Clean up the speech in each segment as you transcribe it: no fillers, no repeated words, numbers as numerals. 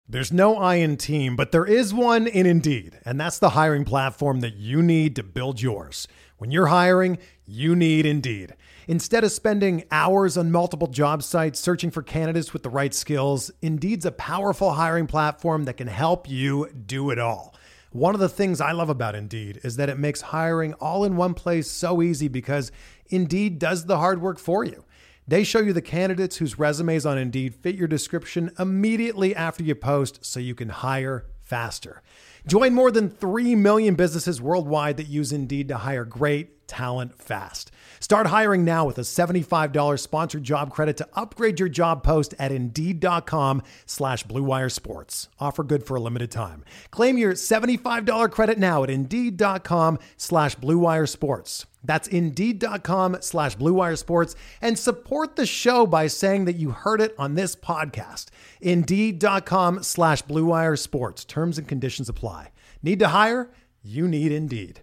There's no I in team, but there is one in Indeed, and that's the hiring platform that you need to build yours. When you're hiring, you need Indeed. Instead of spending hours on multiple job sites searching for candidates with the right skills, Indeed's a powerful hiring platform that can help you do it all. One of the things I love about Indeed is that it makes hiring all in one place so easy because Indeed does the hard work for you. They show you the candidates whose resumes on Indeed fit your description immediately after you post so you can hire faster. Join more than 3 million businesses worldwide that use Indeed to hire great talent fast. Start hiring now with a $75 sponsored job credit to upgrade your job post at Indeed.com/Blue Wire Sports. Offer good for a limited time. Claim your $75 credit now at Indeed.com/Blue Wire Sports. That's Indeed.com/Blue Wire Sports, and support the show by saying that you heard it on this podcast. Indeed.com/Blue Wire Sports. Terms and conditions apply. Need to hire? You need Indeed.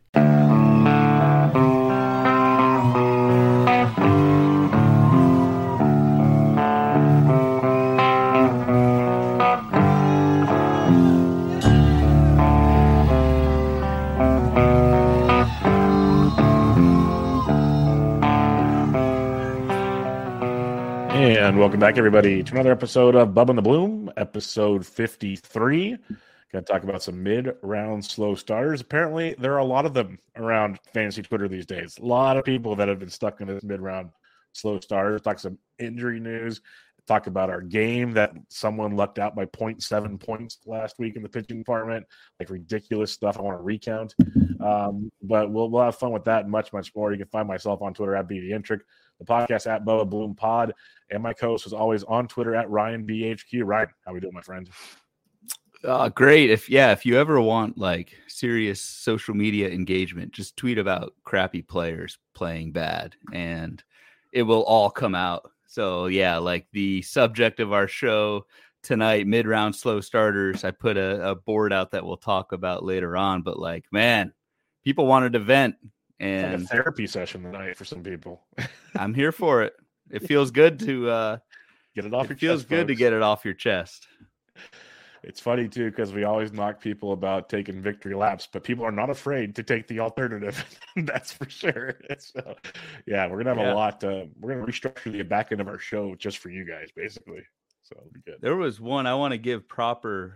And welcome back, everybody, to another episode of Bub and the Bloom, episode 53. Going to talk about some mid-round slow starters. Apparently, there are a lot of them around fantasy Twitter these days. A lot of people that have been stuck in this mid-round slow starters. Talk some injury news. Talk about our game that someone lucked out by 0.7 points last week in the pitching department. Like ridiculous stuff I want to recount. But we'll have fun with that and much, much more. You can find myself on Twitter at BDintric, the podcast at Bubba Bloom Pod, and my co-host is always on Twitter at RyanBHQ. Ryan, how we doing, my friend? Great. If you ever want like serious social media engagement, just tweet about crappy players playing bad and it will all come out. So yeah, like the subject of our show tonight, mid-round slow starters, I put a board out that we'll talk about later on, but like, man, people wanted to vent. And like a therapy session tonight for some people. I'm here for it. It feels good to get it off your chest. It feels good to get it off your chest. It's funny too, because we always knock people about taking victory laps, but people are not afraid to take the alternative. That's for sure. So, yeah, we're gonna have a lot. We're gonna restructure the back end of our show just for you guys, basically. So it'll be good. There was one I want to give proper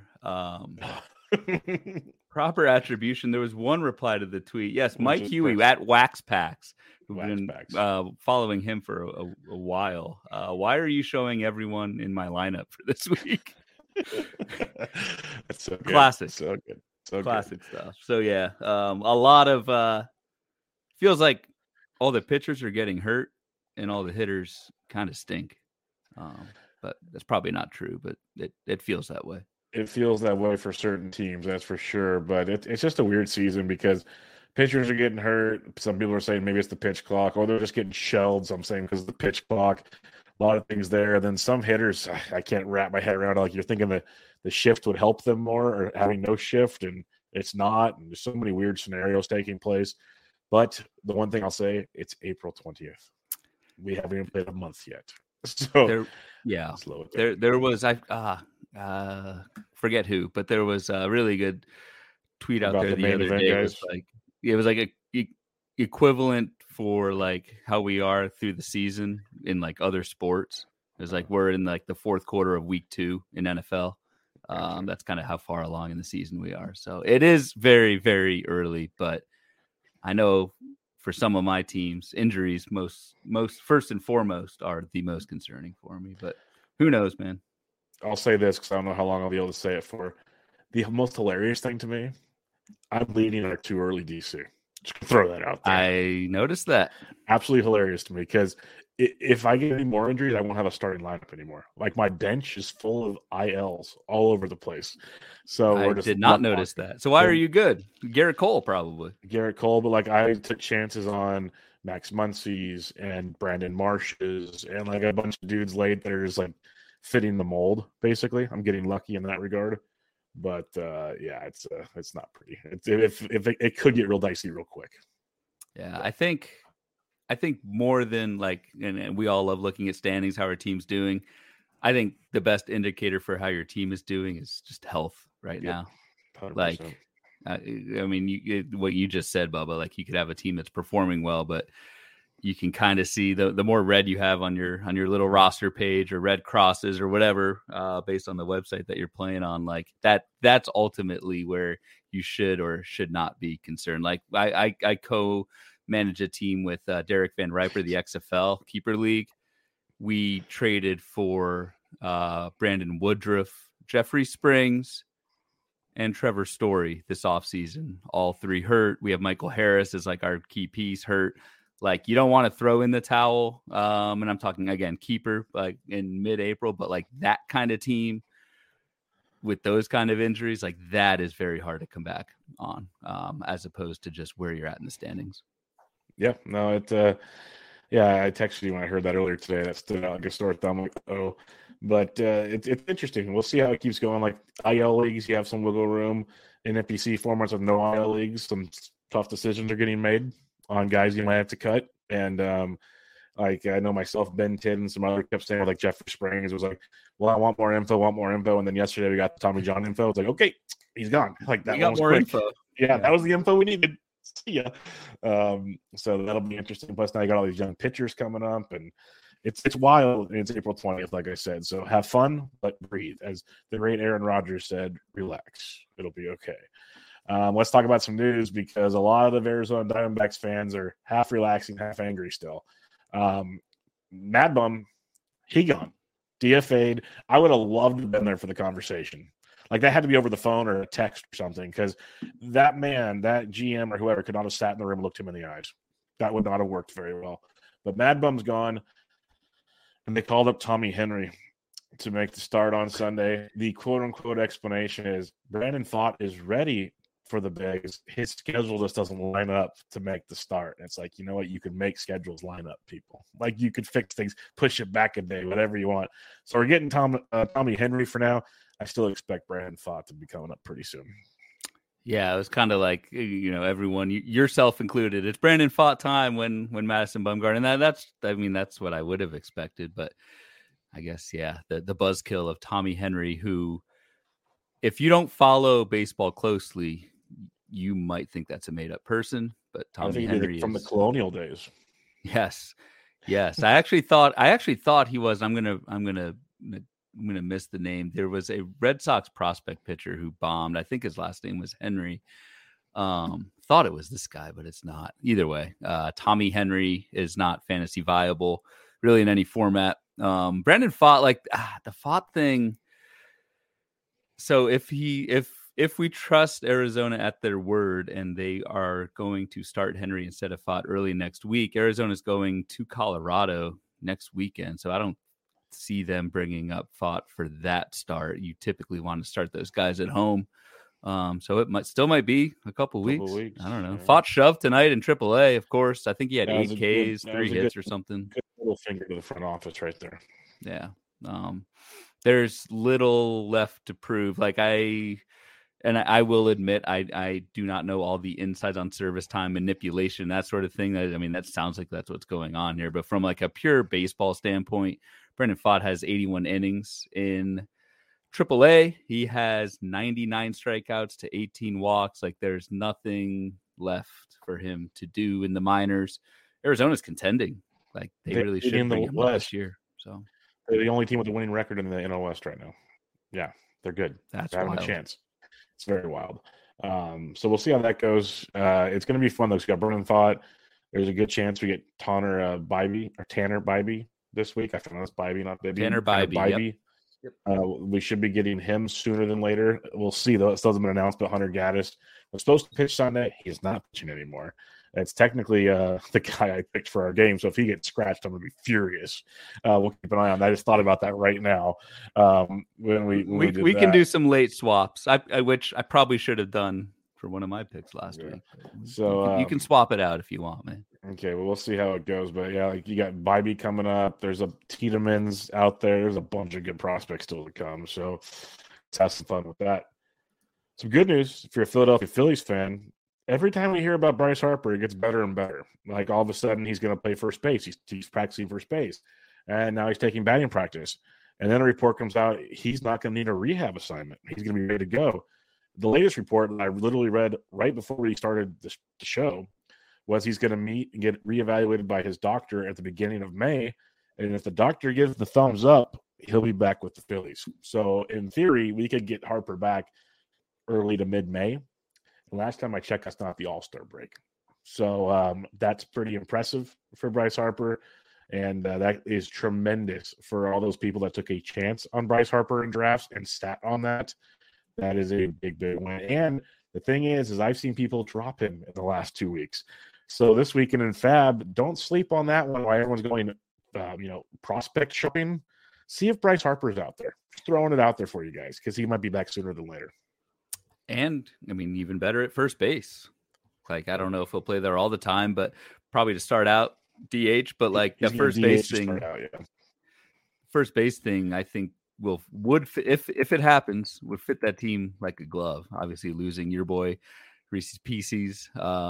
proper attribution. There was one reply to the tweet. Yes, Mike Huey at Wax Packs. We've been following him for a while. Why are you showing everyone in my lineup for this week? That's so good. Classic. So good. So classic good. stuff. So yeah, a lot of feels like all the pitchers are getting hurt and all the hitters kind of stink. But that's probably not true, but it feels that way. It feels that way for certain teams, that's for sure. But it's just a weird season because pitchers are getting hurt. Some people are saying maybe it's the pitch clock, or they're just getting shelled. Some saying because of the pitch clock. A lot of things there. Then some hitters, I can't wrap my head around. Like you're thinking the shift would help them more, or having no shift, and it's not. And there's so many weird scenarios taking place. But the one thing I'll say, it's April 20th. We haven't even played a month yet. So there was forget who, but there was a really good tweet out there the other day. It was like a equivalent for like how we are through the season in like other sports. It was like we're in like the fourth quarter of week 2 in NFL. That's kind of how far along in the season we are. So it is very, very early, but I know for some of my teams, injuries most first and foremost are the most concerning for me. But who knows, man? I'll say this because I don't know how long I'll be able to say it for. The most hilarious thing to me, I'm leading our too early DC. Just throw that out there. I noticed that. Absolutely hilarious to me because if I get any more injuries, I won't have a starting lineup anymore. Like my bench is full of ILs all over the place. So I did not notice that. So why are you good? Garrett Cole, probably. Garrett Cole, but like I took chances on Max Muncy's and Brandon Marsh's and like a bunch of dudes late that are just like fitting the mold. Basically, I'm getting lucky in that regard. But yeah, it's not pretty. It could get real dicey real quick. Yeah, I think more than like, and we all love looking at standings, how our team's doing. I think the best indicator for how your team is doing is just health right now. 100%. Like, I mean, what you just said, Bubba, like you could have a team that's performing well, but you can kind of see the more red you have on your little roster page or red crosses or whatever, based on the website that you're playing on, like that's ultimately where you should or should not be concerned. Like I co-manage a team with Derek Van Riper, the XFL Keeper League. We traded for Brandon Woodruff, Jeffrey Springs, and Trevor Story this offseason. All three hurt. We have Michael Harris as like our key piece hurt. Like, you don't want to throw in the towel. And I'm talking, again, keeper, like in mid-April, but like that kind of team with those kind of injuries, like that is very hard to come back on, as opposed to just where you're at in the standings. Yeah, no, I texted you when I heard that earlier today. That stood out like a sore thumb. Like, oh, but it's interesting. We'll see how it keeps going. Like IL leagues, you have some wiggle room. In NPC formats with no IL leagues, some tough decisions are getting made on guys you might have to cut. And like I know myself, Ben Tidd and some other kept saying, like Jeffrey Springs was like, well, I want more info. And then yesterday we got Tommy John info. It's like, okay, he's gone. Like that. We got more info. Yeah, that was the info we needed. See ya. So that'll be interesting. Plus now you got all these young pitchers coming up, and it's wild. And it's April 20th, like I said. So have fun, but breathe. As the great Aaron Rodgers said, relax. It'll be okay. Let's talk about some news, because a lot of the Arizona Diamondbacks fans are half relaxing, half angry still. Mad Bum, he gone. DFA'd. I would have loved to have been there for the conversation. Like, that had to be over the phone or a text or something, because that man, that GM or whoever, could not have sat in the room and looked him in the eyes. That would not have worked very well. But Mad Bum's gone, and they called up Tommy Henry to make the start on Sunday. The quote-unquote explanation is Brandon Pfaadt is ready for the Bigs. His schedule just doesn't line up to make the start. And it's like, you know what? You can make schedules line up, people. Like, you could fix things, push it back a day, whatever you want. So we're getting Tommy Henry for now. I still expect Brandon Pfaadt to be coming up pretty soon. Yeah, it was kind of like, you know, everyone, yourself included, it's Brandon Pfaadt time when Madison Bumgarner, and that's what I would have expected. But I guess, yeah, the buzzkill of Tommy Henry, who, if you don't follow baseball closely, you might think that's a made-up person. But Tommy Henry from the colonial days. Yes. I actually thought he was. I'm gonna miss the name. There was a Red Sox prospect pitcher who bombed. I think his last name was Henry. Thought it was this guy, but it's not. Either way, Tommy Henry is not fantasy viable really in any format. Brandon Pfaadt, like the Pfaadt thing. So if we trust Arizona at their word and they are going to start Henry instead of Pfaadt early next week, Arizona's going to Colorado next weekend. So I don't see them bringing up Pfaadt for that start. You typically want to start those guys at home. So it might be a couple weeks. I don't know. Yeah. Pfaadt shoved tonight in AAA, of course. I think he had 8 Ks, 3 hits or something. Good little finger to the front office right there. Yeah. There's little left to prove. Like I will admit, I do not know all the insights on service time manipulation, that sort of thing. That sounds like that's what's going on here. But from like a pure baseball standpoint, Brandon Pfaadt has 81 innings in AAA. He has 99 strikeouts to 18 walks. Like, there's nothing left for him to do in the minors. Arizona's contending. Like, they really should bring him up this year. So they're the only team with a winning record in the NL West right now. Yeah, they're good. They're having a chance. It's very wild. So we'll see how that goes. It's going to be fun, though. We got Brandon Pfaadt. There's a good chance we get Tanner Bibee this week. I found it's Bibee, not Bibby. Tanner Bibee. Yep. We should be getting him sooner than later. We'll see, though. It still hasn't been announced, but Hunter Gaddis was supposed to pitch Sunday. He's not pitching anymore. It's technically the guy I picked for our game, so if he gets scratched, I'm going to be furious. We'll keep an eye on that. I just thought about that right now. When we can do some late swaps, which I probably should have done for one of my picks last week. So you can swap it out if you want, man. Okay, well, we'll see how it goes. But yeah, like, you got Bibee coming up. There's a Tiedemanns out there. There's a bunch of good prospects still to come. So let's have some fun with that. Some good news if you're a Philadelphia Phillies fan. Every time we hear about Bryce Harper, it gets better and better. Like, all of a sudden, he's going to play first base. He's practicing first base. And now he's taking batting practice. And then a report comes out, he's not going to need a rehab assignment. He's going to be ready to go. The latest report that I literally read right before we started the show was he's going to meet and get reevaluated by his doctor at the beginning of May. And if the doctor gives the thumbs up, he'll be back with the Phillies. So in theory, we could get Harper back early to mid-May. And last time I checked, that's not the All-Star break. So that's pretty impressive for Bryce Harper. And that is tremendous for all those people that took a chance on Bryce Harper in drafts and sat on that. That is a big, big win. And the thing is I've seen people drop him in the last 2 weeks. So this weekend in Fab, don't sleep on that one while everyone's going, prospect shopping. See if Bryce Harper is out there. Just throwing it out there for you guys because he might be back sooner than later. And, I mean, even better at first base. Like, I don't know if he'll play there all the time, but probably to start out, DH. But, like, the first base thing, first base thing, I think would fit, if it happens, would fit that team like a glove. Obviously, losing your boy Reese Pieces,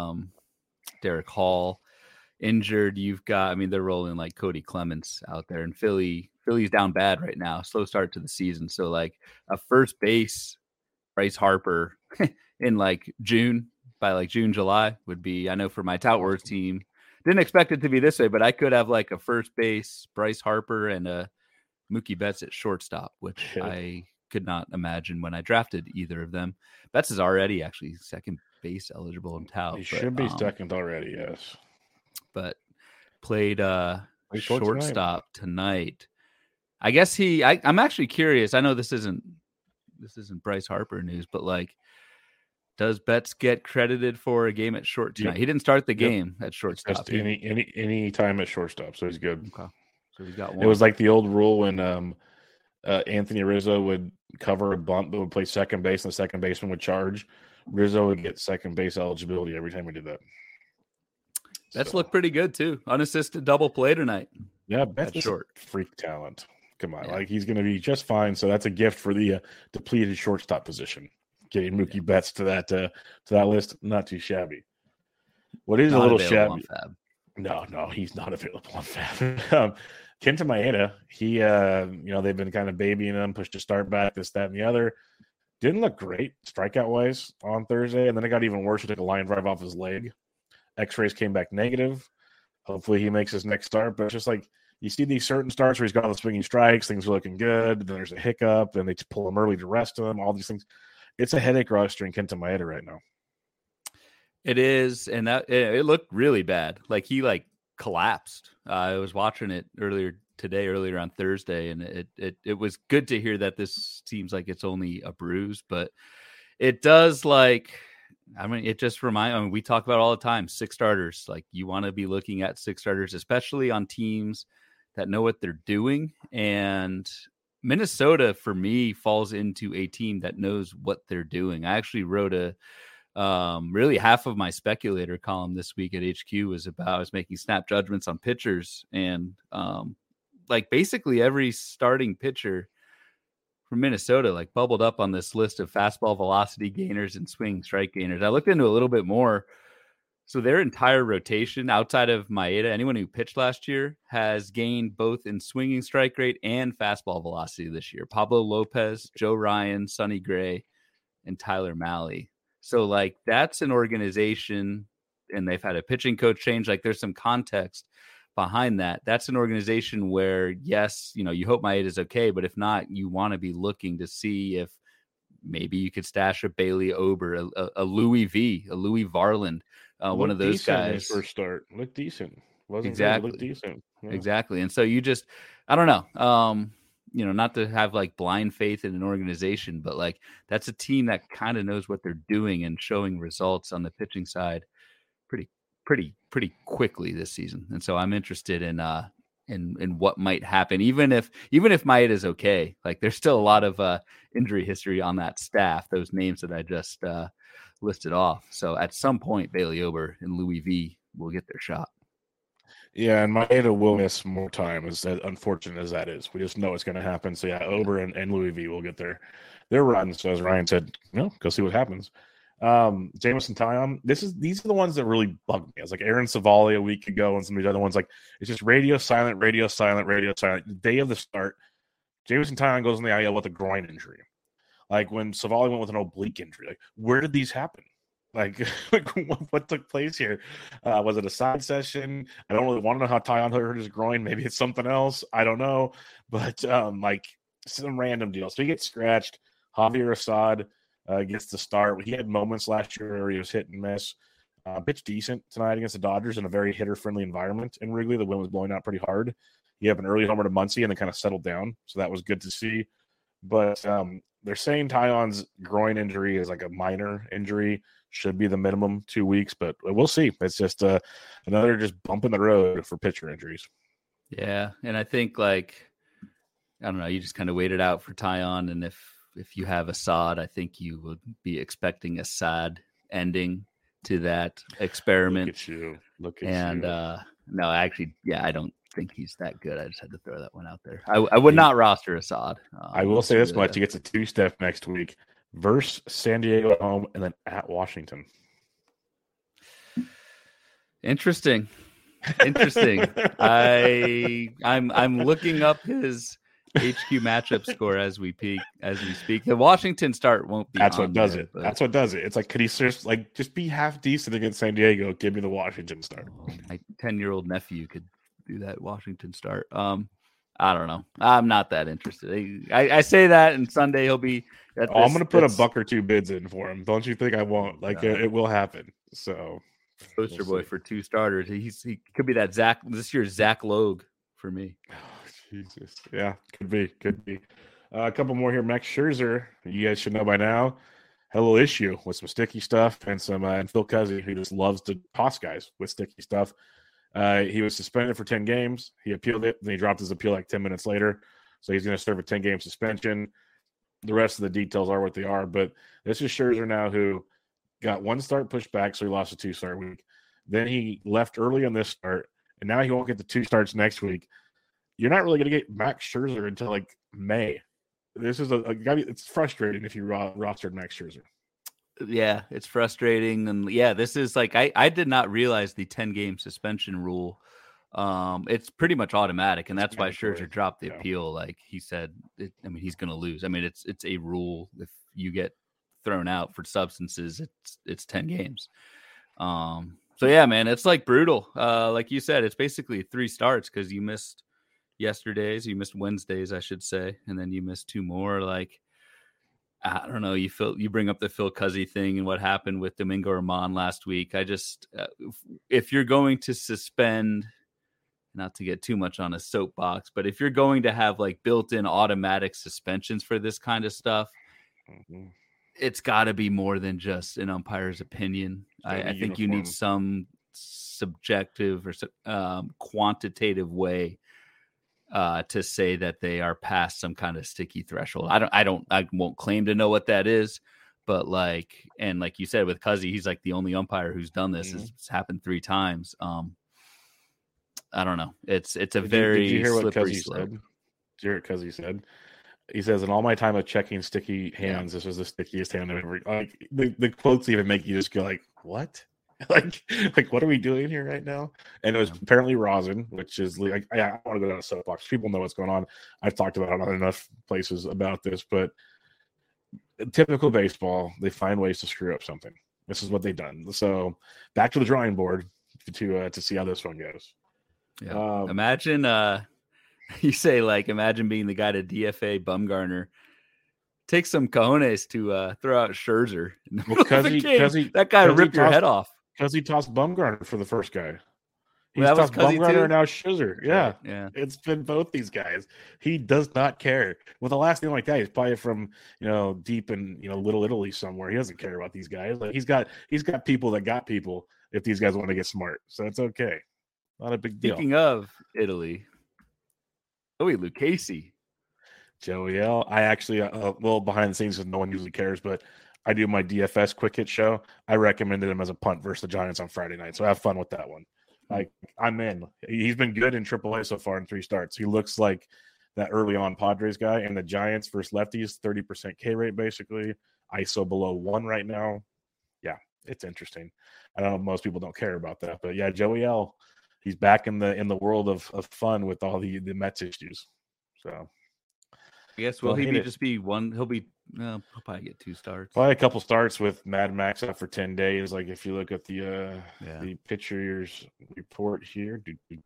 Derek Hall injured. You've got, I mean, they're rolling like Cody Clements out there, and Philly's down bad right now. Slow start to the season. So, like, a first base Bryce Harper in like June, by like June, July would be, I know for my Tout Wars team, didn't expect it to be this way, but I could have like a first base Bryce Harper and a Mookie Betts at shortstop, which I could not imagine when I drafted either of them. Betts is already actually second base eligible in Tout. He should be second already, yes. But played shortstop tonight. I guess I'm actually curious. I know this isn't Bryce Harper news, but like, does Betts get credited for a game at short tonight? Yep. He didn't start the game at shortstop. Any time at shortstop, so he's good. Okay. So he's got one. It was like the old rule when Anthony Rizzo would cover a bunt but would play second base and the second baseman would charge. Rizzo would get second base eligibility every time we did that. Betts looked pretty good too. Unassisted double play tonight. Yeah, Betts is short freak talent. Come on, like he's going to be just fine. So that's a gift for the depleted shortstop position. Getting Mookie Betts to that list, not too shabby. What is not a little shabby? No, he's not available on Fab. Kenta Maeda, he, they've been kind of babying him, pushed to start back, this, that, and the other. Didn't look great strikeout wise on Thursday, and then it got even worse. He took a line drive off his leg. X-rays came back negative. Hopefully he makes his next start, but it's just like, you see these certain starts where he's got all the swinging strikes, things are looking good, then there's a hiccup, then they pull him early to rest him, all these things. It's a headache rostering Kenta Maeda right now. It is, and that it looked really bad. Like he collapsed. I was watching it earlier on Thursday, and it was good to hear that this seems like it's only a bruise, but it does it just reminds. We talk about all the time, 6 starters. Like you want to be looking at 6 starters, especially on teams that know what they're doing. And Minnesota, for me, falls into a team that knows what they're doing. I actually wrote really half of my speculator column this week at HQ was making snap judgments on pitchers. And basically every starting pitcher from Minnesota bubbled up on this list of fastball velocity gainers and swing strike gainers. I looked into a little bit more. So their entire rotation outside of Maeda, anyone who pitched last year, has gained both in swinging strike rate and fastball velocity this year. Pablo Lopez, Joe Ryan, Sonny Gray, and Tyler Mahle. So that's an organization, and they've had a pitching coach change. There's some context behind that. That's an organization where, yes, you hope Maeda is okay, but if not, you want to be looking to see if maybe you could stash a Bailey Ober, a Louis V, a Louis Varland. One of those guys. First start looked decent. Exactly. Looked decent. Yeah. Exactly. And so you just, I don't know. Not to have blind faith in an organization, but that's a team that kind of knows what they're doing and showing results on the pitching side pretty quickly this season. And so I'm interested in what might happen, even if Maeda is okay. There's still a lot of injury history on that staff. Those names that I just listed off. So at some point, Bailey Ober and Louis V will get their shot. Yeah, and Maeda will miss more time, as unfortunate as that is. We just know it's going to happen. So yeah, Ober and Louis V will get their run. So as Ryan said, go see what happens. Jameson Taillon, these are the ones that really bug me. It's like Aaron Savali a week ago, and some of these other ones. It's just radio silent, radio silent, radio silent. The day of the start, Jameson Taillon goes on the IL with a groin injury. Like when Savali went with an oblique injury. Like, where did these happen? Like what took place here? Was it a side session? I don't really want to know how Taillon hurt his groin. Maybe it's something else. I don't know. But like some random deal. So he gets scratched. Javier Assad gets the start. He had moments last year where he was hit and miss. Pitched decent tonight against the Dodgers in a very hitter-friendly environment. In Wrigley, the wind was blowing out pretty hard. He had an early homer to Muncy and then kind of settled down. So that was good to see. But they're saying Taillon's groin injury is like a minor injury. Should be the minimum 2 weeks, but we'll see. It's just another just bump in the road for pitcher injuries. Yeah, and I think I don't know, you just kind of wait it out for Taillon, and if you have Assad, I think you would be expecting a sad ending to that experiment. Look at you. No, actually, yeah, I don't think he's that good. I just had to throw that one out there. I would not roster Assad. I will say this much: he gets a 2-step next week versus San Diego at home, and then at Washington. Interesting. I'm looking up his HQ matchup score as we speak. The Washington start won't be. That's what does it. That's what does it. It's like, could he just be half decent against San Diego? Give me the Washington start. My 10-year-old nephew could do that Washington start. I don't know. I'm not that interested. I say that, and Sunday he'll be. I'm going to put a buck or two bids in for him. Don't you think I won't? It will happen. So, poster boy for 2 starters. He could be that this year's Zach Logue for me. Oh, Jesus. Yeah, could be. A couple more here. Max Scherzer, you guys should know by now, had a little issue with some sticky stuff and Phil Cuzzi, who just loves to toss guys with sticky stuff. He was suspended for 10 games. He appealed it, and he dropped his appeal like 10 minutes later. So he's going to serve a 10-game suspension. The rest of the details are what they are. But this is Scherzer now, who got 1 start pushed back, so he lost a 2-start week. Then he left early on this start, and now he won't get the 2 starts next week. You're not really going to get Max Scherzer until like May. This is it's frustrating if you rostered Max Scherzer. Yeah, it's frustrating. And yeah, this is I did not realize the 10-game suspension rule. It's pretty much automatic, and that's why Scherzer dropped the appeal. Like he said, he's going to lose. It's a rule. If you get thrown out for substances, it's 10 games. So yeah, man, it's brutal. Like you said, it's basically 3 starts because you missed yesterday's, you missed Wednesdays, I should say, and then you missed 2 more. I don't know. You bring up the Phil Cuzzi thing and what happened with Domingo Germán last week. I just, if you're going to suspend, not to get too much on a soapbox, but if you're going to have built-in automatic suspensions for this kind of stuff, it's got to be more than just an umpire's opinion. I think you need some subjective or quantitative way to say that they are past some kind of sticky threshold. I won't claim to know what that is, but like you said with Cuzzi, he's the only umpire who's done this. It's happened 3 times. I don't know. It's a very did you hear what slippery Cuzzi slope. said? Did you hear what Cuzzi said? He says, in all my time of checking sticky hands, this was the stickiest hand I've ever. The quotes even make you just go what? Like what are we doing here right now? And it was apparently rosin, which is I don't want to go down a soapbox. People know what's going on. I've talked about it on enough places about this, but typical baseball, they find ways to screw up something. This is what they've done. So back to the drawing board to see how this one goes. Yeah. Imagine you say imagine being the guy to DFA Bumgarner. Take some cojones to throw out Scherzer. That guy ripped your head off. Because he tossed Bumgarner for the first guy. He's tossed Bumgarner and now Scherzer. Yeah. Yeah. It's been both these guys. He does not care. With the last thing like that, he's probably from deep in Little Italy somewhere. He doesn't care about these guys. He's got people that got people if these guys want to get smart. So it's okay. Not a big deal. Speaking of Italy, Joey Lucchesi. Joey L. I actually, behind the scenes, no one usually cares, but I do my DFS quick hit show. I recommended him as a punt versus the Giants on Friday night, so have fun with that one. I'm in. He's been good in AAA so far in 3 starts. He looks like that early on Padres guy, and the Giants versus lefties, 30% K rate basically. ISO below 1 right now. Yeah, it's interesting. I know most people don't care about that, but yeah, Joey L. He's back in the world of fun with all the Mets issues. So. I guess will he just be one? He'll probably get 2 starts. Probably a couple starts with Mad Max out for 10 days. Like if you look at the pitchers report here,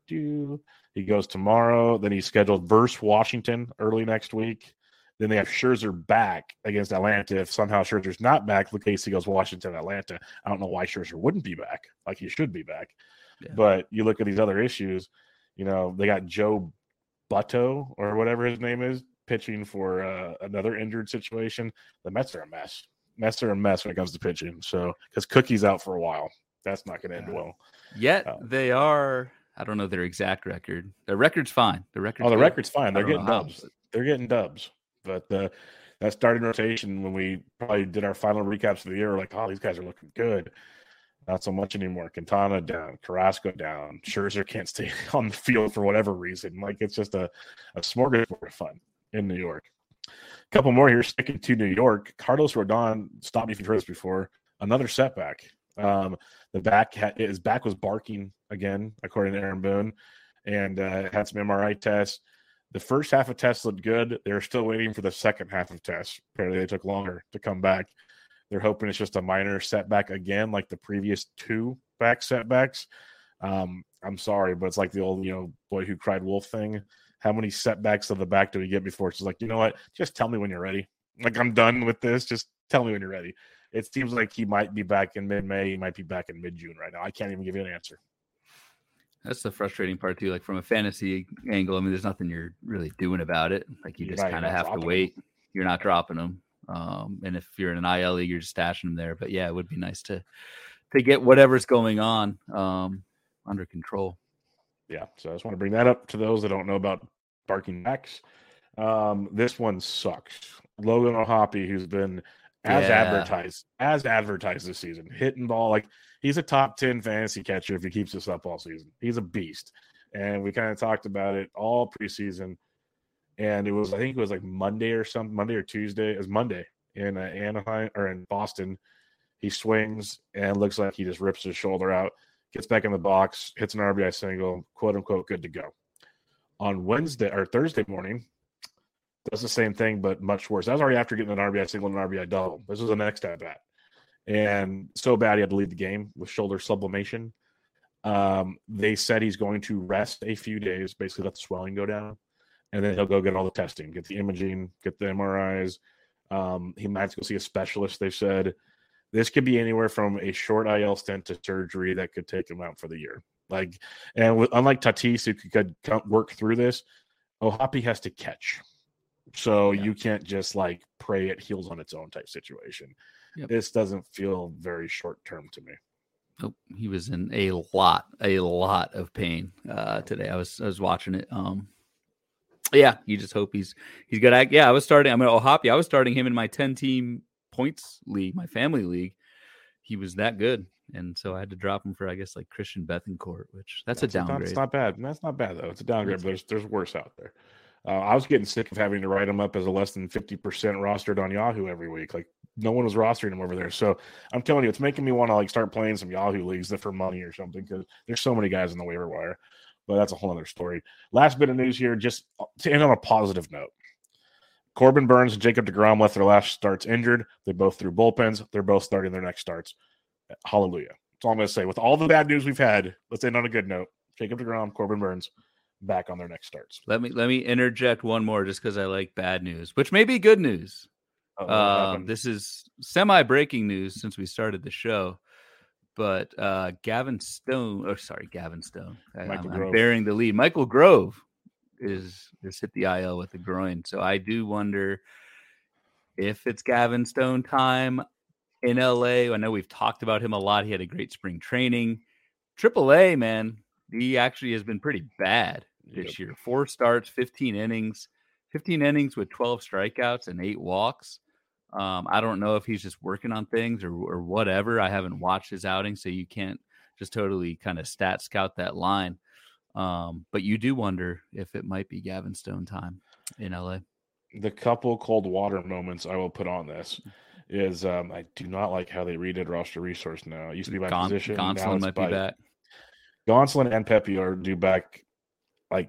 he goes tomorrow. Then he's scheduled versus Washington early next week. Then they have Scherzer back against Atlanta. If somehow Scherzer's not back, Lucchesi goes Washington, Atlanta. I don't know why Scherzer wouldn't be back. Like he should be back. Yeah. But you look at these other issues. They got Joe Butto or whatever his name is, pitching for another injured situation. The Mets are a mess. Mets are a mess when it comes to pitching. So because Cookie's out for a while, that's not going to end well. Yet they are. I don't know their exact record. Their record's fine. The record's fine. They're getting dubs. They're getting dubs. But that starting rotation, when we probably did our final recaps of the year, we're like, oh, these guys are looking good. Not so much anymore. Quintana down, Carrasco down. Scherzer can't stay on the field for whatever reason. Like it's just a smorgasbord of fun in New York. A couple more here, sticking to New York. Carlos Rodon, stop me if you've heard this before, another setback. His back was barking again, according to Aaron Boone, and had some MRI tests. The first half of tests looked good. They're still waiting for the second half of tests. Apparently they took longer to come back. They're hoping it's just a minor setback again, like the previous 2 back setbacks. I'm sorry, but it's like the old, boy who cried wolf thing. How many setbacks of the back do we get before it's just like, you know what? Just tell me when you're ready. Like, I'm done with this. Just tell me when you're ready. It seems like he might be back in mid-May. He might be back in mid-June right now. I can't even give you an answer. That's the frustrating part, too. Like, from a fantasy angle, I mean, there's nothing you're really doing about it. Like, you just kind of have to wait. You're not dropping them. And if you're in an IL league, you're just stashing them there. But, yeah, it would be nice to get whatever's going on under control. Yeah, so I just want to bring that up to those that don't know about barking backs. This one sucks. Logan O'Hoppe, who's been advertised this season, hitting ball like he's a top 10 fantasy catcher if he keeps this up all season. He's a beast, and we kind of talked about it all preseason. And I think it was like Monday or Tuesday. It was Monday in Anaheim or in Boston. He swings and looks like he just rips his shoulder out. Gets back in the box, hits an RBI single, quote unquote, good to go. On Wednesday or Thursday morning, does the same thing, but much worse. That was already after getting an RBI single and an RBI double. This was the next at bat. And so bad he had to leave the game with shoulder sublimation. They said he's going to rest a few days, basically let the swelling go down. And then he'll go get all the testing, get the imaging, get the MRIs. He might have to go see a specialist, they said. This could be anywhere from a short IL stint to surgery that could take him out for the year. Unlike Tatis, who could work through this, O'Hoppe has to catch. So you can't just pray it heals on its own type situation. Yep. This doesn't feel very short term to me. Nope. He was in a lot of pain today. I was watching it. You just hope he's good. I was starting. O'Hoppe. I was starting him in my 10-team points league, my family league. He was that good, and so I had to drop him for Christian Bethancourt, which that's a downgrade. That's not bad. That's not bad though. It's a downgrade, but there's worse out there. I was getting sick of having to write him up as a less than 50% rostered on Yahoo every week. No one was rostering him over there. So I'm telling you, it's making me want to start playing some Yahoo leagues that for money or something, because there's so many guys in the waiver wire. But that's a whole other story. Last bit of news here, just to end on a positive note. Corbin Burns and Jacob deGrom left their last starts injured. They both threw bullpens. They're both starting their next starts. Hallelujah. That's all I'm going to say. With all the bad news we've had, let's end on a good note. Jacob deGrom, Corbin Burns, back on their next starts. Let me interject one more just because I like bad news, which may be good news. This is semi-breaking news since we started the show. But Gavin Stone. I'm bearing the lead. Michael Grove is hit the IL with the groin. So I do wonder if it's Gavin Stone time in LA. I know we've talked about him a lot. He had a great spring training. AAA, man, he actually has been pretty bad this year. 4 starts, 15 innings with 12 strikeouts and 8 walks. I don't know if he's just working on things or whatever. I haven't watched his outing, so you can't just totally kind of stat scout that line. But you do wonder if it might be Gavin Stone time in LA. The couple cold water moments I will put on this is I do not like how they redid roster resource now. It used to be by position. Gonsolin might be back. Gonsolin and Pepe are due back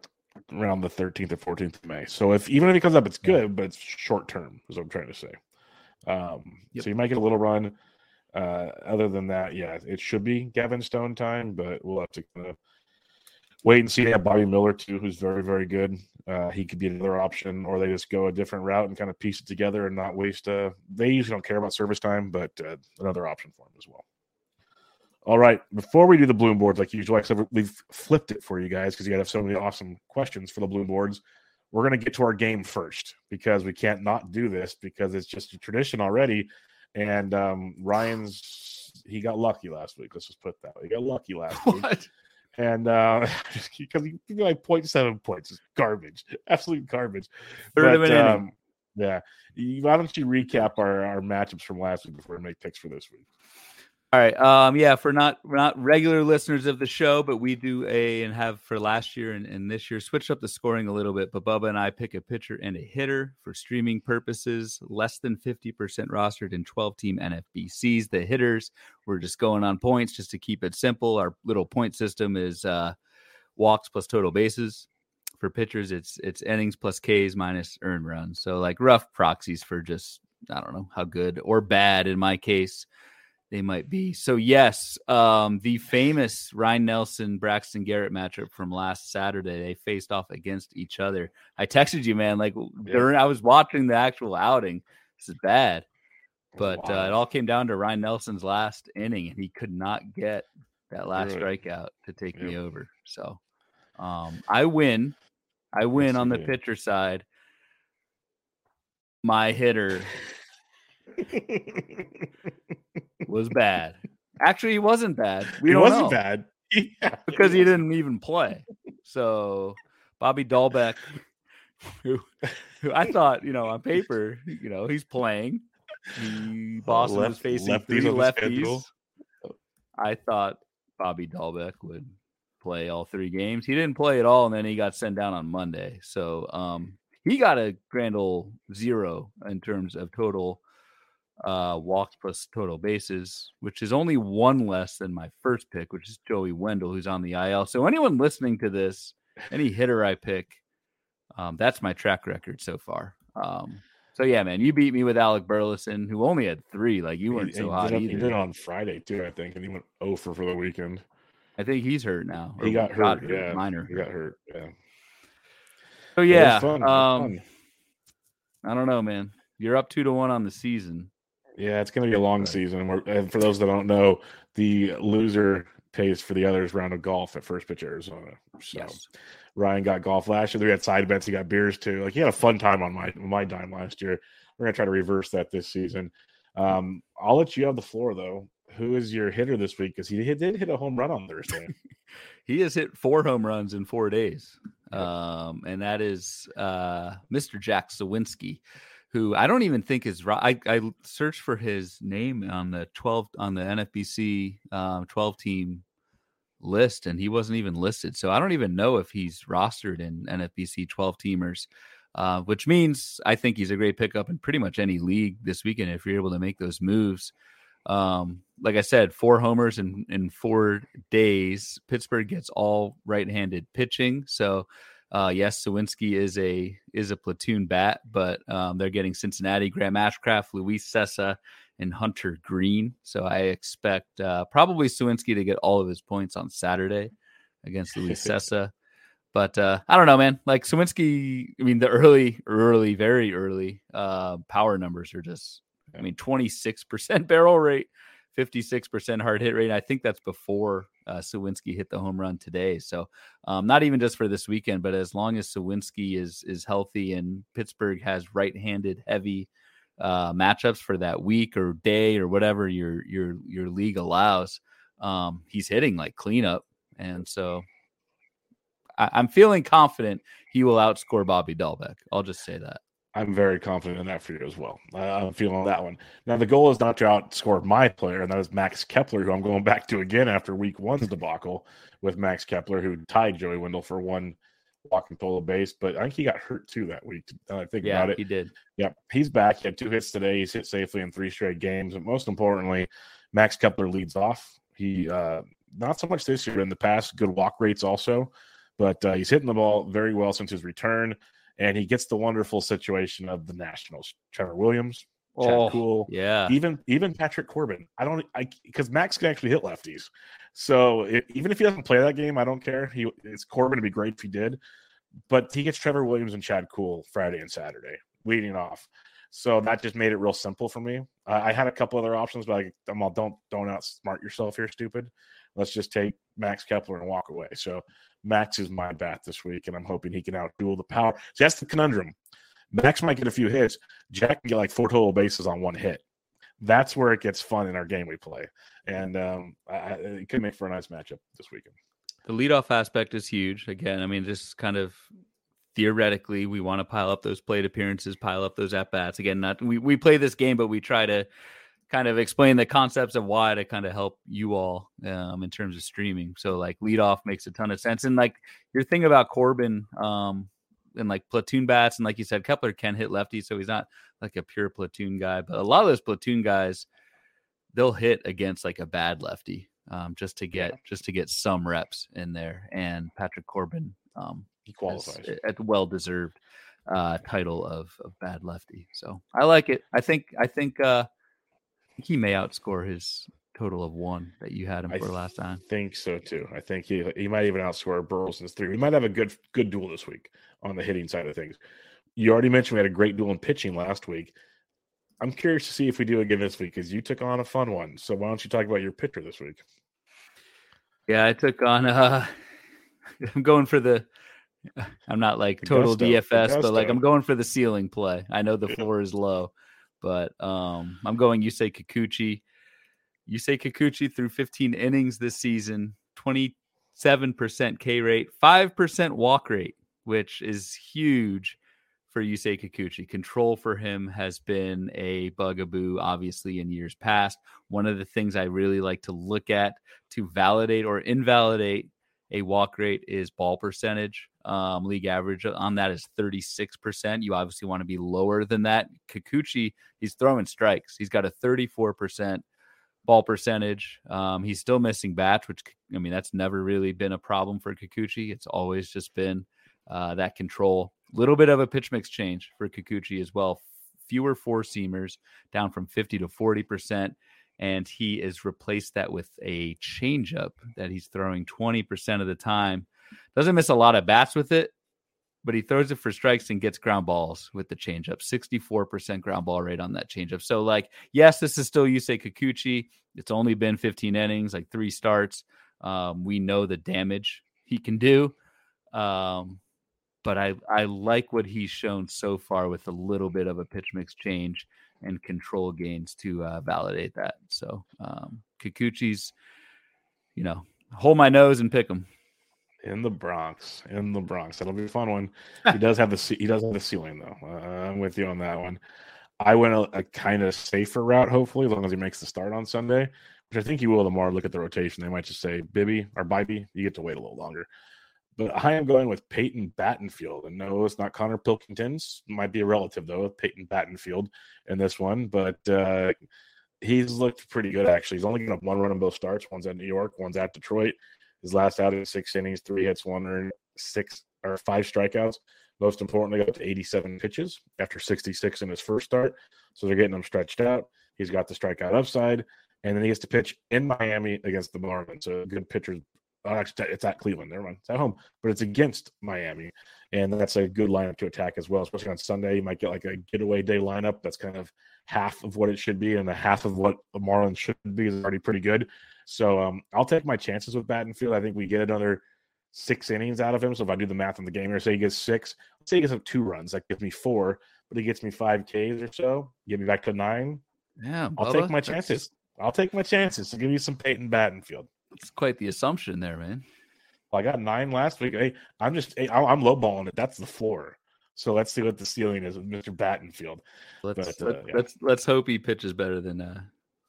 around the 13th or 14th of May. So even if he comes up, it's good, but it's short term, is what I'm trying to say. So you might get a little run. Other than that, it should be Gavin Stone time, but we'll have to kind of wait and see. They have Bobby Miller too, who's very, very good. He could be another option, or they just go a different route and kind of piece it together and not waste. They usually don't care about service time, but another option for him as well. All right, before we do the Bloom boards like usual, we've flipped it for you guys because you have so many awesome questions for the Bloom boards. We're going to get to our game first because we can't not do this because it's just a tradition already. And he got lucky last week. Let's just put it that way. He got lucky last week. And because he got like 0.7 points. It's garbage. Absolute garbage. Why don't you recap our matchups from last week before we make picks for this week? All right. We're not regular listeners of the show, but we do and have for last year and this year switched up the scoring a little bit. But Bubba and I pick a pitcher and a hitter for streaming purposes, less than 50% rostered in 12-team NFBCs. The hitters, we're just going on points just to keep it simple. Our little point system is walks plus total bases. For pitchers, it's innings plus Ks minus earned runs. So like rough proxies for just, I don't know how good or bad in my case they might be. So yes, the famous Ryan Nelson, Braxton Garrett matchup from last Saturday, they faced off against each other. I texted you, man, I was watching the actual outing. This is bad, but it all came down to Ryan Nelson's last inning, and he could not get that last strikeout to take me over. So I win on the pitcher side. My hitter was bad. Actually, he wasn't bad. He wasn't bad because he didn't even play. So Bobby Dahlbeck, who I thought, on paper, he's playing. Boston was facing three lefties. I thought Bobby Dahlbeck would play all 3 games. He didn't play at all, and then he got sent down on Monday. So he got a grand old 0 in terms of total walks plus total bases, which is only 1 less than my first pick, which is Joey Wendell, who's on the IL. So anyone listening to this, any hitter I pick, that's my track record so far. So yeah, man, you beat me with Alec Burleson, who only had 3. Like you weren't so hot either. He did on Friday too, I think, and he went 0 for the weekend. I think he's hurt now. He got hurt. Yeah, minor. He got hurt. Yeah. So yeah, fun. I don't know, man. You're up 2-1 on the season. Yeah, it's going to be a long season. And for those that don't know, the loser pays for the other's round of golf at First Pitch Arizona. So yes. Ryan got golf last year. We had side bets. He got beers too. Like he had a fun time on my dime last year. We're going to try to reverse that this season. I'll let you have the floor though. Who is your hitter this week? Because he did hit a home run on Thursday. He has hit 4 home runs in 4 days. And that is Mr. Jack Sawinski, who I don't even think is right. I searched for his name on the NFBC 12-team list, and he wasn't even listed. So I don't even know if he's rostered in NFBC 12-teamers, which means I think he's a great pickup in pretty much any league this weekend if you're able to make those moves. Like I said, 4 homers in 4 days. Pittsburgh gets all right-handed pitching, so yes, Sawinski is a platoon bat, but they're getting Cincinnati, Graham Ashcraft, Luis Cessa, and Hunter Green. So I expect probably Sawinski to get all of his points on Saturday against Luis Cessa. But I don't know, man. Like Sawinski, I mean, the very early power numbers are just, 26% barrel rate, 56% hard hit rate. I think that's before Sawinski hit the home run today. So not even just for this weekend, but as long as Sawinski is healthy and Pittsburgh has right-handed heavy matchups for that week or day or whatever your league allows, he's hitting like cleanup. And so I'm feeling confident he will outscore Bobby Dahlbeck. I'll just say that. I'm very confident in that for you as well. I'm feeling that one. Now, the goal is not to outscore my player, and that is Max Kepler, who I'm going back to again after week 1's debacle with Max Kepler, who tied Joey Wendell for 1 walk and total base. But I think he got hurt too that week. I think about it. He did. Yep. He's back. He had 2 hits today. He's hit safely in 3 straight games. And most importantly, Max Kepler leads off. He, not so much this year, in the past, good walk rates also. but he's hitting the ball very well since his return, and he gets the wonderful situation of the Nationals. Trevor Williams, Chad Kuhl, even Patrick Corbin. Because Max can actually hit lefties, so even if he doesn't play that game, I don't care. It's Corbin to be great if he did, but he gets Trevor Williams and Chad Kuhl Friday and Saturday leading off. So that just made it real simple for me. I had a couple other options, but I'm all, don't outsmart yourself here, stupid. Let's just take Max Kepler and walk away. So Max is my bat this week, and I'm hoping he can outduel the power. So that's the conundrum. Max might get a few hits. Jack can get like 4 total bases on 1 hit. That's where it gets fun in our game we play. And it could make for a nice matchup this weekend. The leadoff aspect is huge. Again, I mean, just kind of theoretically, we want to pile up those plate appearances, pile up those at-bats. Again, we play this game, but we try to kind of explain the concepts of why to kind of help you all in terms of streaming. So like leadoff makes a ton of sense. And like your thing about Corbin and like platoon bats, and like you said, Kepler can hit lefty, so he's not like a pure platoon guy. But a lot of those platoon guys, they'll hit against like a bad lefty just to get some reps in there. And Patrick Corbin, he qualifies at the well-deserved title of bad lefty. So I like it. I think he may outscore his total of 1 that you had him for last time. I think so too. I think he might even outscore Burleson's 3. We might have a good duel this week on the hitting side of things. You already mentioned we had a great duel in pitching last week. I'm curious to see if we do again this week because you took on a fun one. So why don't you talk about your pitcher this week? Yeah, I took on I'm going for the I'm not like total DFS, but like I'm going for the ceiling play. I know the floor is low, but I'm going Yusei Kikuchi. Yusei Kikuchi through 15 innings this season, 27% K rate, 5% walk rate, which is huge for Yusei Kikuchi. Control for him has been a bugaboo, obviously, in years past. One of the things I really like to look at to validate or invalidate a walk rate is ball percentage. League average on that is 36%. You obviously want to be lower than that. Kikuchi, he's throwing strikes. He's got a 34% ball percentage. He's still missing bats, which, I mean, that's never really been a problem for Kikuchi. It's always just been that control. Little bit of a pitch mix change for Kikuchi as well. Fewer 4-seamers, down from 50 to 40%. And he has replaced that with a changeup that he's throwing 20% of the time. Doesn't miss a lot of bats with it, but he throws it for strikes and gets ground balls with the changeup. 64% ground ball rate on that changeup. So, like, yes, this is still Yusei Kikuchi. It's only been 15 innings, like 3 starts. We know the damage he can do. But I like what he's shown so far with a little bit of a pitch mix change and control gains to validate that. So Kikuchi's, hold my nose and pick him. In the Bronx. That'll be a fun one. He does have the ceiling though. I'm with you on that one. I went a kind of safer route, hopefully, as long as he makes the start on Sunday, which I think he will. The more I look at the rotation, they might just say Bibby or Bibby. You get to wait a little longer. But I am going with Peyton Battenfield. And no, it's not Connor Pilkington's. Might be a relative, though, of Peyton Battenfield in this one. But he's looked pretty good, actually. He's only given up 1 run in both starts. One's at New York, one's at Detroit. His last outing, 6 innings, 3 hits, 1 earned, 5 strikeouts. Most importantly, got to 87 pitches after 66 in his first start. So they're getting him stretched out. He's got the strikeout upside. And then he gets to pitch in Miami against the Marlins. So good pitchers. Actually, it's at Cleveland. Never mind. It's at home, but it's against Miami, and that's a good lineup to attack as well. Especially on Sunday, you might get like a getaway day lineup that's kind of half of what it should be, and the half of what the Marlins should be is already pretty good. So I'll take my chances with Battenfield. I think we get another 6 innings out of him. So if I do the math on the game here, say he gets 6, say he gets up 2 runs, that gives me 4, but he gets me 5 Ks or so, get me back to 9. Yeah, I'll take my chances. I'll take my chances to give you some Peyton Battenfield. It's quite the assumption there, man. Well, I got 9 last week. Hey, I'm lowballing it. That's the floor. So let's see what the ceiling is with Mr. Battenfield. Let's hope he pitches better than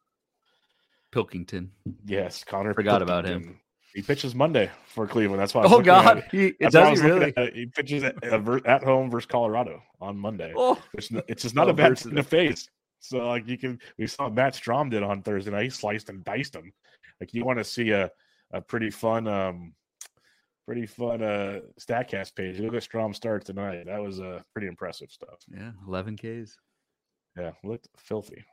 Pilkington. Yes, Connor. Forgot about him. He pitches Monday for Cleveland. That's why. Oh God, he really? He pitches at home versus Colorado on Monday. Oh. It's just not a bad thing to face. So like we saw what Matt Strom did on Thursday night. He sliced and diced him. Like you want to see a pretty fun pretty fun StatCast page. Look at Strom start tonight. That was pretty impressive stuff. Yeah, 11 Ks. Yeah, looked filthy.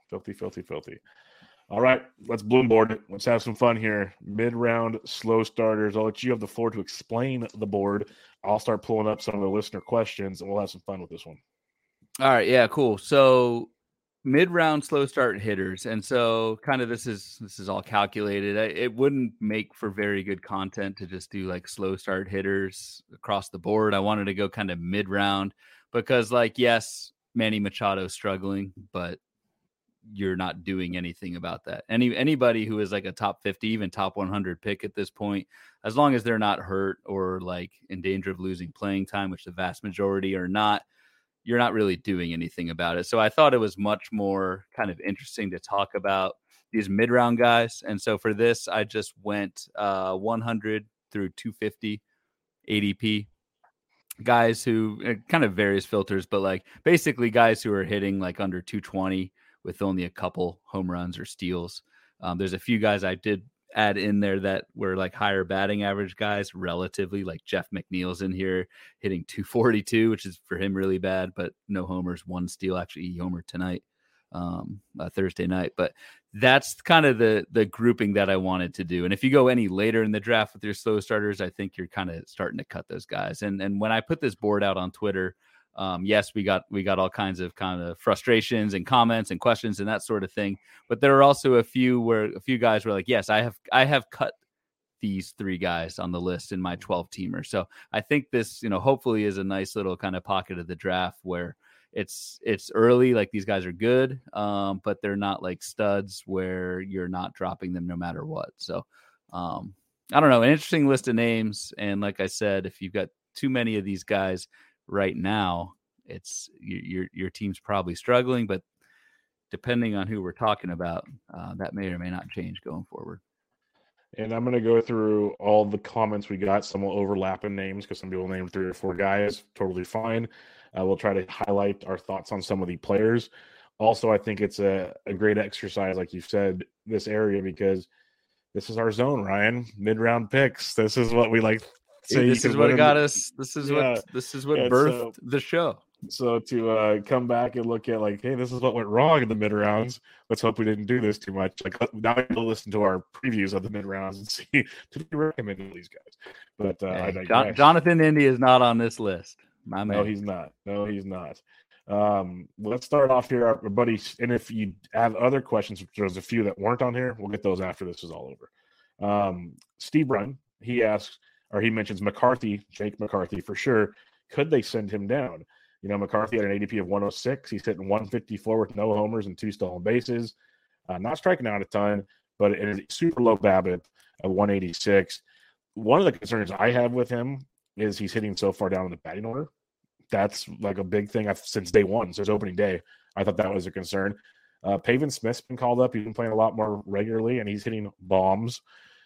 All right, let's bloom board it. Let's have some fun here. Mid-round slow starters. I'll let you have the floor to explain the board. I'll start pulling up some of the listener questions, and we'll have some fun with this one. All right, yeah, cool. So mid-round slow start hitters, and so kind of this is all calculated. It wouldn't make for very good content to just do like slow start hitters across the board. I wanted to go kind of mid-round because, like, yes, Manny Machado's struggling, but you're not doing anything about that. Anybody who is like a top 50, even top 100 pick at this point, as long as they're not hurt or like in danger of losing playing time, which the vast majority are not, you're not really doing anything about it. So I thought it was much more kind of interesting to talk about these mid-round guys. And so for this, I just went 100 through 250 ADP guys who kind of various filters, but like basically guys who are hitting like under 220 with only a couple home runs or steals. There's a few guys I did add in there that were like higher batting average guys relatively, like Jeff McNeil's in here hitting 242, which is for him really bad, but no homers, one steal. Actually, he homered tonight, Thursday night. But that's kind of the grouping that I wanted to do. And if you go any later in the draft with your slow starters, I think you're kind of starting to cut those guys. And when I put this board out on Twitter, yes, we got all kinds of kind of frustrations and comments and questions and that sort of thing. But there are also a few guys were like, yes, I have cut these 3 guys on the list in my 12 teamer. So I think this, hopefully is a nice little kind of pocket of the draft where it's early, like these guys are good, but they're not like studs where you're not dropping them no matter what. So I don't know, an interesting list of names. And like I said, if you've got too many of these guys right now, it's your team's probably struggling, but depending on who we're talking about, that may or may not change going forward. And I'm going to go through all the comments we got. Some will overlap in names because some people named 3 or 4 guys. Totally fine. We'll try to highlight our thoughts on some of the players. Also, I think it's a great exercise, like you said, this area, because this is our zone, Ryan. Mid-round picks. This is what we like. This is what got us. This is what birthed the show. So to come back and look at like, hey, this is what went wrong in the mid rounds. Let's hope we didn't do this too much. Like now I will listen to our previews of the mid rounds and see to be recommended these guys. But Jonathan Indy is not on this list. No, he's not. Let's start off here, our buddies. And if you have other questions, there's a few that weren't on here. We'll get those after this is all over. Steve Run, he asks, or he mentions McCarthy, Jake McCarthy for sure. Could they send him down? McCarthy had an ADP of 106. He's hitting 154 with no homers and 2 stolen bases. Not striking out a ton, but it is super low BABIP of 186. One of the concerns I have with him is he's hitting so far down in the batting order. That's like a big thing since day one, since opening day. I thought that was a concern. Pavin Smith's been called up. He's been playing a lot more regularly, and he's hitting bombs.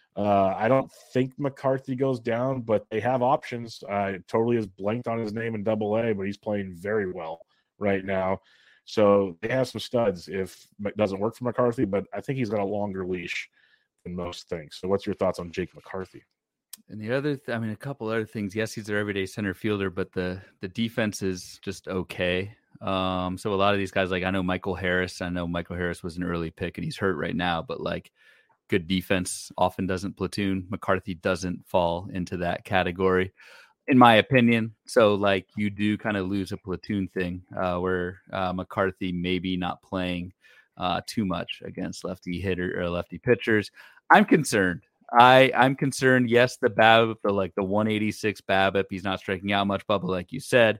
I don't think McCarthy goes down, but they have options. Totally has blanked on his name in Double-A, but he's playing very well right now. So they have some studs if it doesn't work for McCarthy, but I think he's got a longer leash than most things. So what's your thoughts on Jake McCarthy? And the other, a couple other things. Yes, he's their everyday center fielder, but the defense is just okay. So a lot of these guys, like I know Michael Harris was an early pick and he's hurt right now, but like good defense often doesn't platoon. McCarthy doesn't fall into that category, in my opinion. So like you do kind of lose a platoon thing where McCarthy maybe not playing too much against lefty hitter or lefty pitchers. I'm concerned. I'm concerned. Yes, the BABIP, the 186 BABIP, he's not striking out much, Bubba, like you said.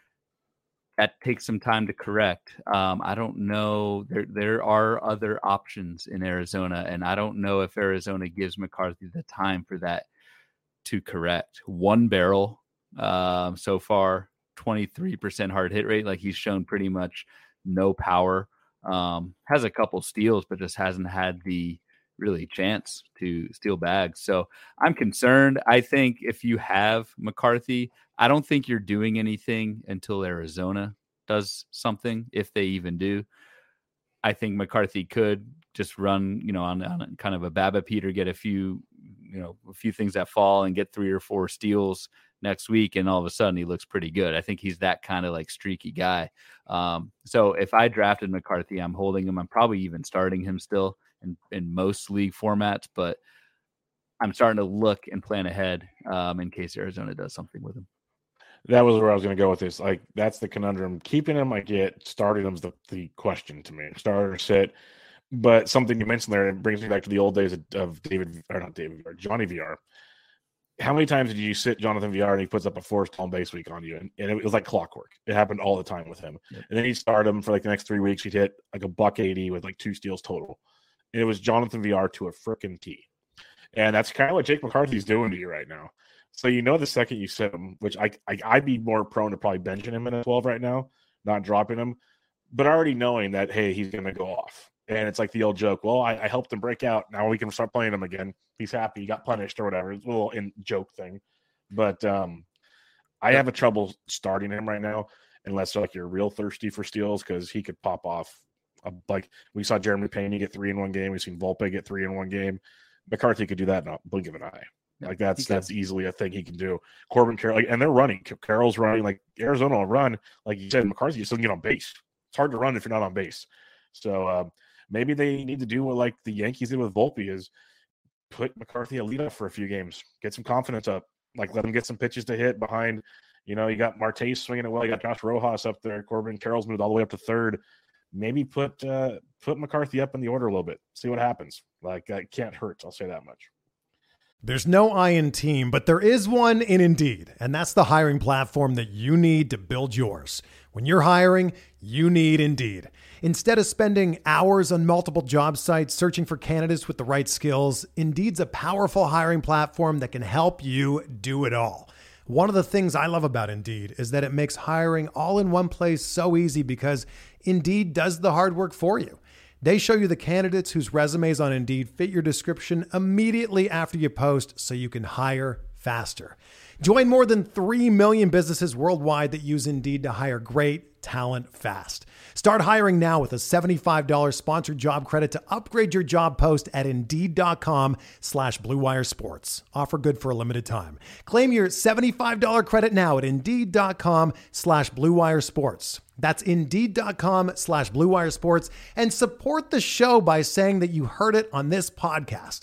That takes some time to correct. I don't know. There are other options in Arizona, and I don't know if Arizona gives McCarthy the time for that to correct. 1 barrel so far, 23% hard hit rate. Like he's shown pretty much no power. Has a couple steals, but just hasn't had the really chance to steal bags. So I'm concerned. I think if you have McCarthy, I don't think you're doing anything until Arizona does something, if they even do. I think McCarthy could just run, on kind of a BABIP heater, get a few, a few things that fall and get 3 or 4 steals next week, and all of a sudden he looks pretty good. I think he's that kind of like streaky guy. So if I drafted McCarthy, I'm holding him. I'm probably even starting him still in most league formats, but I'm starting to look and plan ahead in case Arizona does something with him. That was where I was going to go with this. Like, that's the conundrum. Keeping him, I get. Starting him's the question to me. Starter sit. But something you mentioned there, it brings me back to the old days of Johnny VR. How many times did you sit Jonathan VR and he puts up a Forrest home base week on you? And it was like clockwork. It happened all the time with him. Yeah. And then he'd start him for like the next 3 weeks. He'd hit like $180 with like 2 steals total. And it was Jonathan VR to a frickin' T. And that's kind of what Jake McCarthy's doing to you right now. So the second you sit him, which I'd be more prone to probably benching him in a 12 right now, not dropping him, but already knowing that, hey, he's going to go off. And it's like the old joke, well, I helped him break out. Now we can start playing him again. He's happy. He got punished or whatever. It's a little joke thing. But I have a trouble starting him right now unless like you're real thirsty for steals because he could pop off. Like we saw Jeremy Payne get 3 in one game. We've seen Volpe get 3 in one game. McCarthy could do that in a blink of an eye. Like that's easily a thing he can do. Corbin Carroll, and they're running. Carroll's running. Like Arizona will run. Like you said, McCarthy, you still get on base. It's hard to run if you're not on base. So maybe they need to do what like the Yankees did with Volpe is put McCarthy a leadoff for a few games, get some confidence up. Like let him get some pitches to hit behind. You got Marte swinging it well. You got Josh Rojas up there. Corbin Carroll's moved all the way up to third. Maybe put McCarthy up in the order a little bit. See what happens. Like it can't hurt. I'll say that much. There's no I in team, but there is one in Indeed, and that's the hiring platform that you need to build yours. When you're hiring, you need Indeed. Instead of spending hours on multiple job sites searching for candidates with the right skills, Indeed's a powerful hiring platform that can help you do it all. One of the things I love about Indeed is that it makes hiring all in one place so easy because Indeed does the hard work for you. They show you the candidates whose resumes on Indeed fit your description immediately after you post so you can hire faster. Join more than 3 million businesses worldwide that use Indeed to hire great talent fast. Start hiring now with a $75 sponsored job credit to upgrade your job post at Indeed.com/Blue Wire Sports. Offer good for a limited time. Claim your $75 credit now at Indeed.com/Blue Wire Sports. That's Indeed.com/Blue Wire Sports, and support the show by saying that you heard it on this podcast.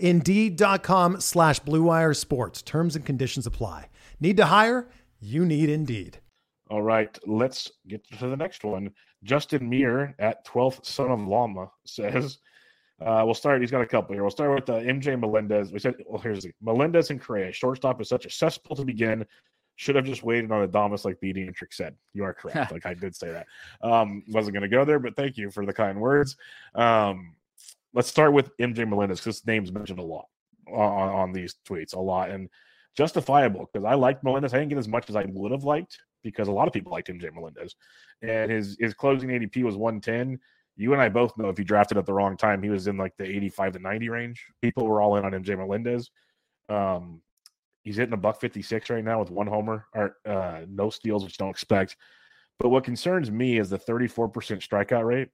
Indeed.com/Blue Wire Sports. Terms and conditions apply. Need to hire? You need Indeed. All right, let's get to the next one. Justin Meir at 12th Son of Llama says, we'll start. He's got a couple here. We'll start with MJ Melendez. We said, well, here's the Melendez and Correa. Shortstop is such a cesspool to begin. Should have just waited on Adames like BD and Trick said. You are correct. Like I did say that. Wasn't going to go there, but thank you for the kind words. Let's start with MJ Melendez because his name's mentioned a lot on these tweets, a lot. And justifiable because I liked Melendez. I didn't get as much as I would have liked because a lot of people liked MJ Melendez. And his closing ADP was 110. You and I both know if he drafted at the wrong time, he was in like the 85 to 90 range. People were all in on MJ Melendez. He's hitting $156 right now with 1 homer or no steals, which don't expect. But what concerns me is the 34% strikeout rate.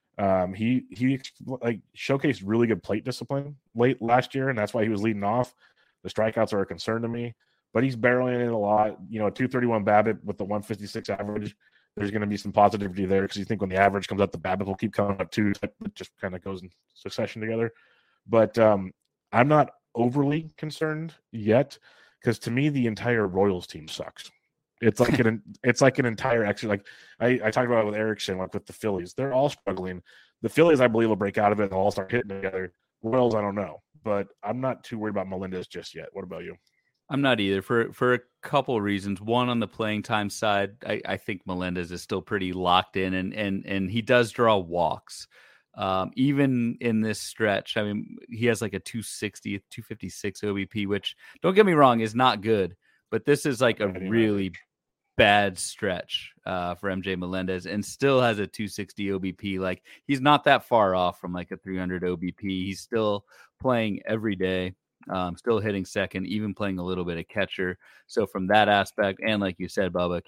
He like showcased really good plate discipline late last year, and that's why he was leading off. The strikeouts are a concern to me, but he's barreling in a lot. A 231 BABIP with the 156 average. There's going to be some positivity there because you think when the average comes up, the BABIP will keep coming up too. It just kind of goes in succession together. But I'm not overly concerned yet because to me the entire Royals team sucks. It's like an entire extra. Like I talked about it with Erickson, like with the Phillies, they're all struggling. The Phillies, I believe, will break out of it and they'll all start hitting together. Royals, I don't know, but I'm not too worried about Melendez just yet. What about you? I'm not either for a couple of reasons. One, on the playing time side, I think Melendez is still pretty locked in, and he does draw walks. Even in this stretch, I mean, he has like a 260, 256 OBP, which, don't get me wrong, is not good. But this is like a really bad stretch for MJ Melendez, and still has a 260 OBP. Like, he's not that far off from like a 300 OBP. He's still playing every day. Still hitting second, even playing a little bit of catcher. So from that aspect, and like you said, Bubba,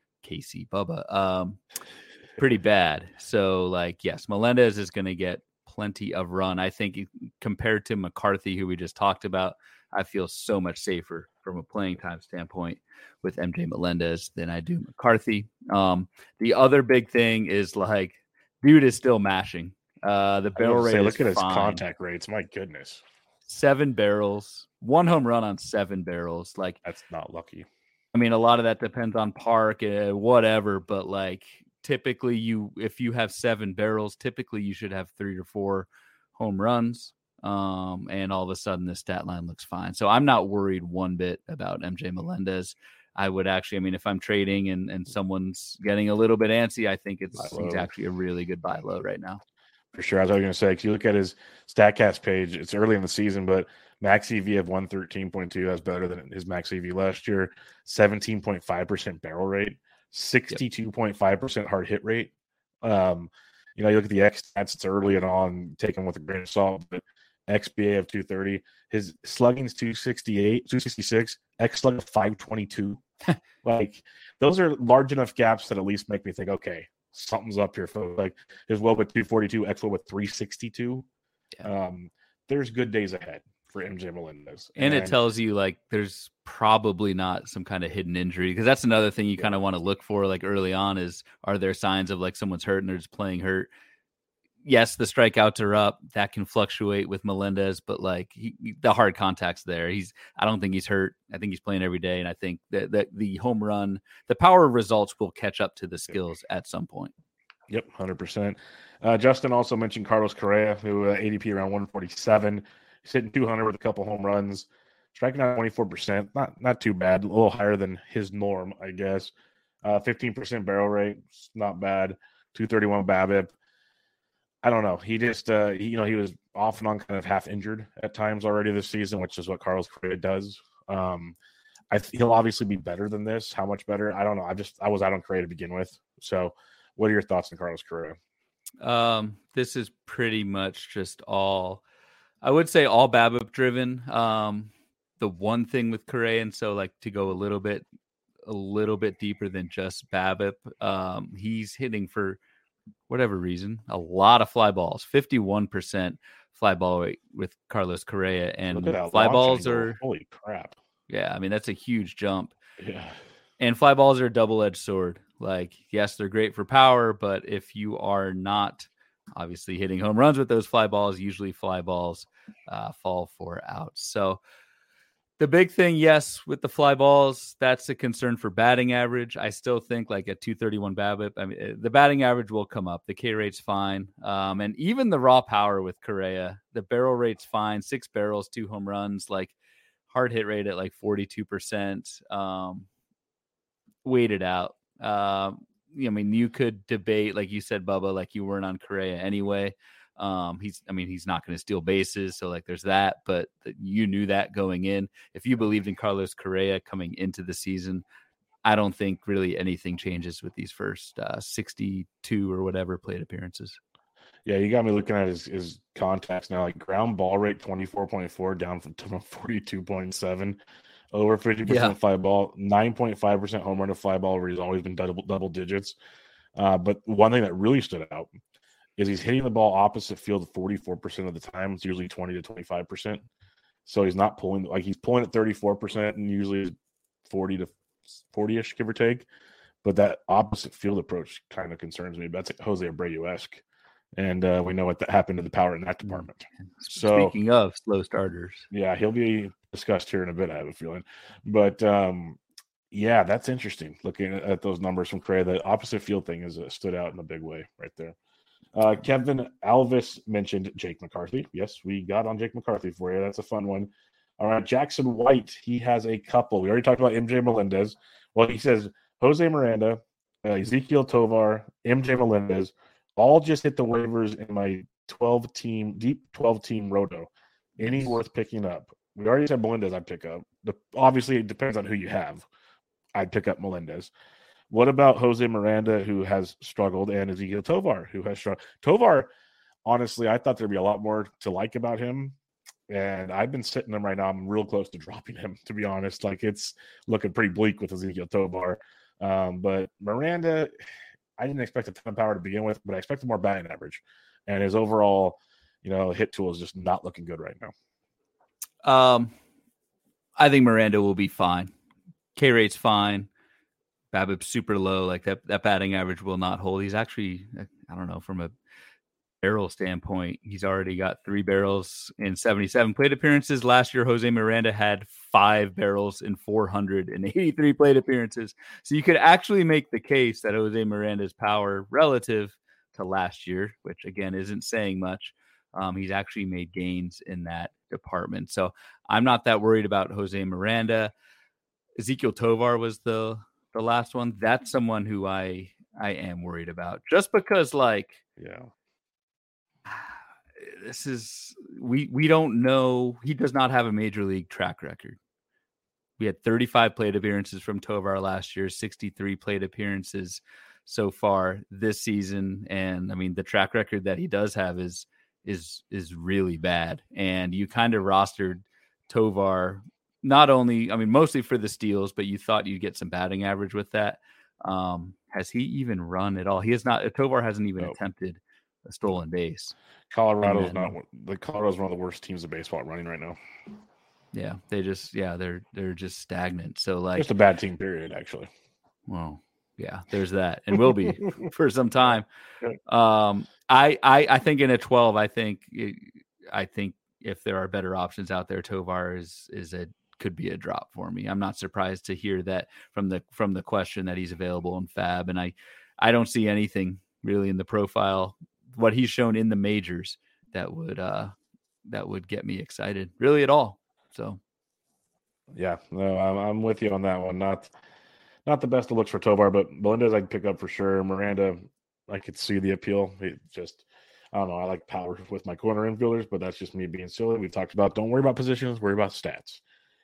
Bubba, pretty bad. So like, yes, Melendez is going to get plenty of run. I think compared to McCarthy, who we just talked about, I feel so much safer from a playing time standpoint with MJ Melendez than I do McCarthy. The other big thing is like, dude is still mashing. The barrel rate. Look at his contact rates. My goodness. 7 barrels, 1 home run on 7 barrels. Like, that's not lucky. I mean, a lot of that depends on park, whatever. But like, typically, if you have 7 barrels, typically you should have 3 or 4 home runs. And all of a sudden, the stat line looks fine. So I'm not worried one bit about MJ Melendez. I would actually, I mean, if I'm trading and someone's getting a little bit antsy, I think he's actually a really good buy low right now. For sure. As I was going to say, if you look at his StatCast page, it's early in the season, but max EV of 113.2, that's better than his max EV last year. 17.5% barrel rate, 62.5% hard hit rate. You look at the X stats, it's early and on, taken with a grain of salt, but XBA of 230, his slugging's 266, X slug of 522. Like, those are large enough gaps that at least make me think, okay, something's up here, folks. Like, his WOBA with 242, X with 362. Yeah. There's good days ahead for MJ Melendez. And it tells you, like, there's probably not some kind of hidden injury, because that's another thing you kind of want to look for, like, early on is, are there signs of, like, someone's hurt and they're just playing hurt? Yes, the strikeouts are up. That can fluctuate with Melendez, but like the hard contact's there. I don't think he's hurt. I think he's playing every day, and I think that the home run, the power results will catch up to the skills at some point. Yep, 100%. Justin also mentioned Carlos Correa, who ADP around 147. He's hitting 200 with a couple home runs, striking out 24%. Not too bad. A little higher than his norm, I guess. 15% barrel rate, not bad. 231 BABIP. I don't know. He just, he was off and on kind of half injured at times already this season, which is what Carlos Correa does. He'll obviously be better than this. How much better? I don't know. I was out on Correa to begin with. So what are your thoughts on Carlos Correa? This is pretty much just all BABIP driven. The one thing with Correa, and so like to go a little bit deeper than just BABIP, he's hitting for whatever reason a lot of fly balls, 51% fly ball rate with Carlos Correa, and fly balls are holy crap. Yeah, I mean, that's a huge jump. Yeah. And fly balls are a double-edged sword. Like, yes, they're great for power, but if you are not obviously hitting home runs with those fly balls, usually fly balls fall for outs. So the big thing, yes, with the fly balls, that's a concern for batting average. I still think like a 231 BABIP, I mean, the batting average will come up. The K rate's fine. And even the raw power with Correa, the barrel rate's fine. 6 barrels, 2 home runs, like hard hit rate at like 42%. Weighted out. I mean, you could debate, like you said, Bubba, like you weren't on Correa anyway. He's not going to steal bases. So like there's that, but you knew that going in. If you believed in Carlos Correa coming into the season, I don't think really anything changes with these first 62 or whatever plate appearances. Yeah, you got me looking at his contacts now, like ground ball rate 24.4 down from 42.7. Over 50% fly ball, 9.5% home run to fly ball, where he's always been double digits. But one thing that really stood out is he's hitting the ball opposite field 44% of the time. It's usually 20 to 25%. So he's not pulling, like he's pulling at 34% and usually 40 to 40-ish, give or take. But that opposite field approach kind of concerns me. That's like Jose Abreu-esque. And we know what happened to the power in that department. So speaking of slow starters. Yeah, he'll be discussed here in a bit, I have a feeling. But yeah, that's interesting. Looking at those numbers from Correa, the opposite field thing is stood out in a big way right there. Kevin Alvis mentioned Jake McCarthy. Yes, we got on Jake McCarthy for you. That's a fun one. All right, Jackson White, he has a couple. We already talked about MJ Melendez. Well, he says Jose Miranda, Ezequiel Tovar, MJ Melendez, all just hit the waivers in my deep 12-team roto. Any worth picking up? We already said Melendez I'd pick up. Obviously, it depends on who you have. I'd pick up Melendez. What about Jose Miranda, who has struggled, and Ezequiel Tovar, who has struggled? Tovar, honestly, I thought there'd be a lot more to like about him, and I've been sitting him right now. I'm real close to dropping him, to be honest. Like, it's looking pretty bleak with Ezequiel Tovar. But Miranda, I didn't expect a ton of power to begin with, but I expected more batting average. And his overall hit tool is just not looking good right now. I think Miranda will be fine. K rate's fine. BABIP's super low. Like that batting average will not hold. He's actually, I don't know, from a barrel standpoint, he's already got 3 barrels in 77 plate appearances. Last year, Jose Miranda had 5 barrels in 483 plate appearances. So you could actually make the case that Jose Miranda's power relative to last year, which again isn't saying much, he's actually made gains in that department. So I'm not that worried about Jose Miranda. Ezequiel Tovar was the last one. That's someone who I am worried about, just because this is we don't know. He does not have a major league track record. We had 35 plate appearances from Tovar last year, 63 plate appearances so far this season, and I mean the track record that he does have is really bad. And you kind of rostered Tovar not only, I mean, mostly for the steals, but you thought you'd get some batting average with that. Has he even run at all? He has not. Tovar hasn't even attempted a stolen base. Colorado's one of the worst teams of baseball running right now. Yeah, they're just stagnant. So like, just a bad team period, actually. Well, yeah, there's that, and will be for some time. I think in a 12, I think if there are better options out there, Tovar could be a drop for me. I'm not surprised to hear that from the question that he's available in Fab, and I don't see anything really in the profile, what he's shown in the majors, that would get me excited really at all. So, yeah, no, I'm with you on that one. Not the best of looks for Tovar, but Melendez I can pick up for sure. Miranda, I could see the appeal. It just, I don't know. I like power with my corner infielders, but that's just me being silly. We've talked about don't worry about positions, worry about stats.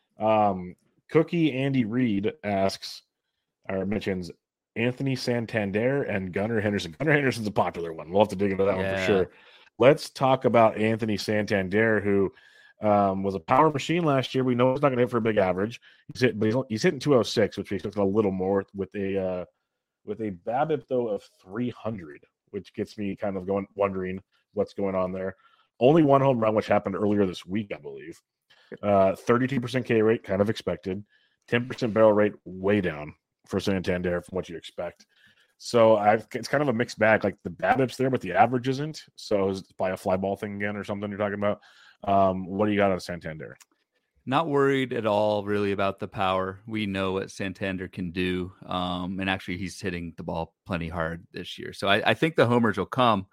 Cookie Andy Reed mentions Anthony Santander and Gunnar Henderson. Gunnar Henderson's a popular one. We'll have to dig into that one for sure. Let's talk about Anthony Santander, who was a power machine last year. We know he's not going to hit for a big average. He's hitting 206, which we expected a little more, with a BABIP though of 300, which gets me kind of wondering what's going on there. Only 1 home run, which happened earlier this week, I believe. 32% K rate, kind of expected. 10% barrel rate, way down for Santander from what you expect. So it's kind of a mixed bag. Like the BABIP's there, but the average isn't. So is it probably a fly ball thing again or something you're talking about? What do you got on Santander? Not worried at all really about the power. We know what Santander can do. And actually he's hitting the ball plenty hard this year. So I think the homers will come.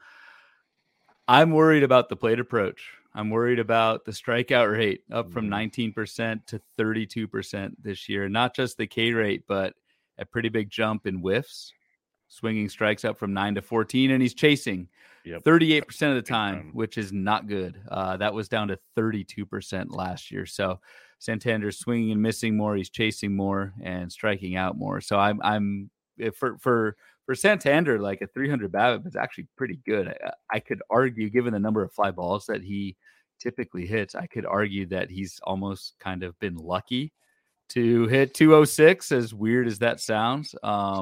I'm worried about the plate approach. I'm worried about the strikeout rate up from 19% to 32% this year. Not just the K rate, but a pretty big jump in whiffs. Swinging strikes up from 9 to 14, and he's chasing 38% of the time, which is not good. That was down to 32% last year. So Santander's swinging and missing more. He's chasing more and striking out more. So I'm for Santander, like a 300 BABIP is actually pretty good. I could argue, given the number of fly balls that he typically hits, I could argue that he's almost kind of been lucky to hit 206, as weird as that sounds.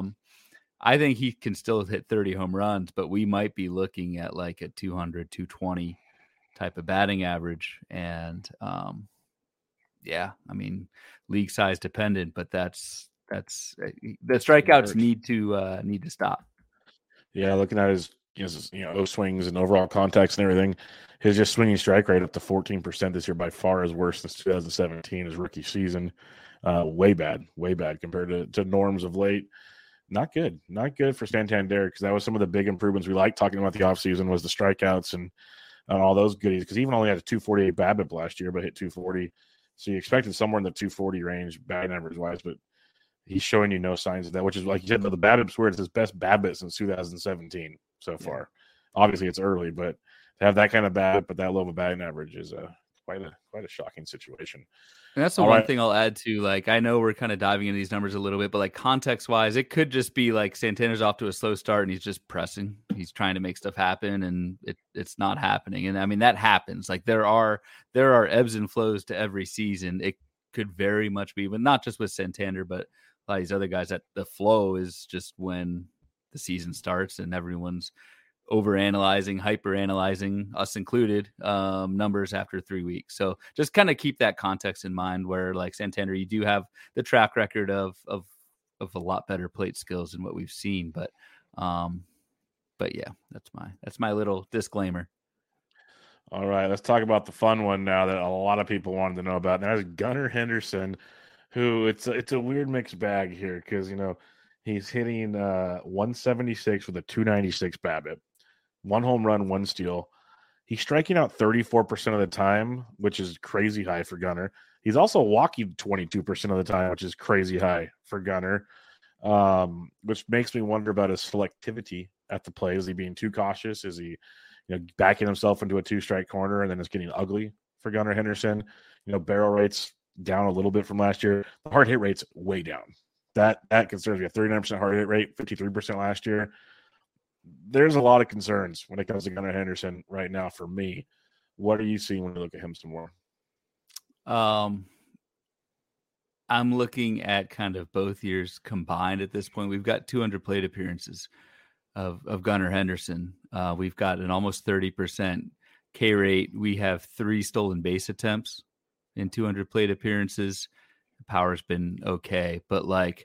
I think he can still hit 30 home runs, but we might be looking at like a 200, 220 type of batting average. And I mean, league size dependent, but that's the strikeouts need to stop. Yeah. Looking at his O swings and overall contacts and everything, his just swinging strike rate up to 14% this year by far is worse than 2017, his rookie season. Way bad compared to norms of late. Not good for Santander, because that was some of the big improvements we liked talking about the offseason was the strikeouts and all those goodies, because he even only had a 248 BABIP last year, but hit 240. So you expected somewhere in the 240 range batting average wise, but he's showing you no signs of that, which is, like you said, the BABIP's where it's his best BABIP since 2017 so far. Obviously it's early, but to have that kind of BABIP but that low of a batting average is quite a shocking situation. And that's the one thing I'll add to, like, I know we're kind of diving into these numbers a little bit, but like context wise, it could just be like Santander's off to a slow start and he's just pressing. He's trying to make stuff happen and it's not happening. And I mean, that happens. Like there are ebbs and flows to every season. It could very much be, but not just with Santander, but a lot of these other guys, that the flow is just when the season starts and everyone's overanalyzing, hyper-analyzing, us included, numbers after 3 weeks. So just kind of keep that context in mind where like Santander, you do have the track record of a lot better plate skills than what we've seen. But yeah, that's my little disclaimer. All right, let's talk about the fun one now that a lot of people wanted to know about. And that is Gunnar Henderson, who it's a weird mixed bag here because, he's hitting 176 with a 296 BABIP, 1 home run, 1 steal. He's striking out 34% of the time, which is crazy high for Gunnar. He's also walking 22% of the time, which is crazy high for Gunnar, which makes me wonder about his selectivity at the play. Is he being too cautious? Is he backing himself into a 2-strike corner, and then it's getting ugly for Gunnar Henderson? Barrel rates down a little bit from last year. The hard hit rate's way down. That concerns me. A 39% hard hit rate, 53% last year. There's a lot of concerns when it comes to Gunnar Henderson right now for me. What are you seeing when you look at him some more? I'm looking at kind of both years combined at this point. We've got 200 plate appearances of Gunnar Henderson. We've got an almost 30% K rate. We have 3 stolen base attempts in 200 plate appearances. The power's been okay, but like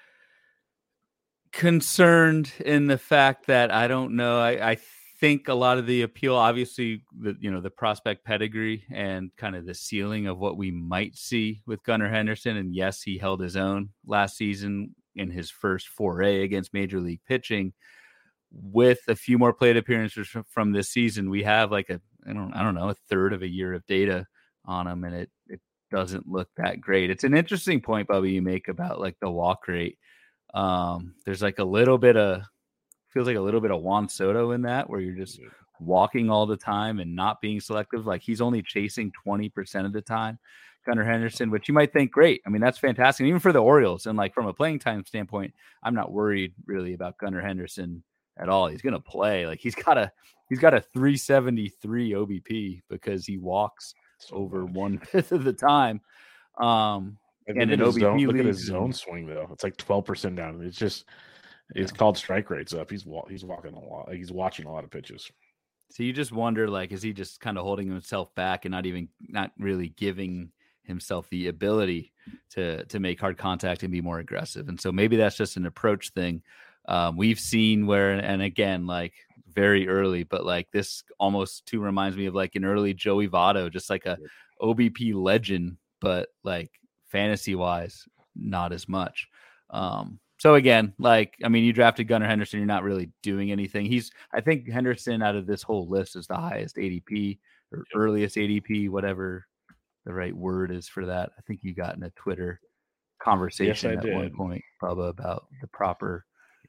concerned in the fact that I don't know. I think a lot of the appeal, obviously, the prospect pedigree and kind of the ceiling of what we might see with Gunnar Henderson. And yes, he held his own last season in his first foray against Major League pitching. With a few more plate appearances from this season, we have like I don't know, a third of a year of data on him, and it doesn't look that great. It's an interesting point, Bubby, you make about like the walk rate. There's like feels like a little bit of Juan Soto in that, where you're just walking all the time and not being selective. Like he's only chasing 20% of the time, Gunnar Henderson, which you might think, great. I mean, that's fantastic. Even for the Orioles. And like from a playing time standpoint, I'm not worried really about Gunnar Henderson at all. He's going to play. Like he's got a 373 OBP because he walks over 1/5 of the time. And an OBP look at his zone swing though. It's like 12% down. It's just called strike rates up. He's walking a lot. He's watching a lot of pitches. So you just wonder, like, is he just kind of holding himself back and not really giving himself the ability to make hard contact and be more aggressive? And so maybe that's just an approach thing. We've seen where, and again, like very early, but like this almost too reminds me of like an early Joey Votto, just like a OBP legend, but like fantasy wise, not as much. So again, like, I mean, you drafted Gunnar Henderson, you're not really doing anything. I think Henderson out of this whole list is the highest ADP or earliest ADP, whatever the right word is for that. I think you got in a Twitter conversation at one point, Bubba, about the proper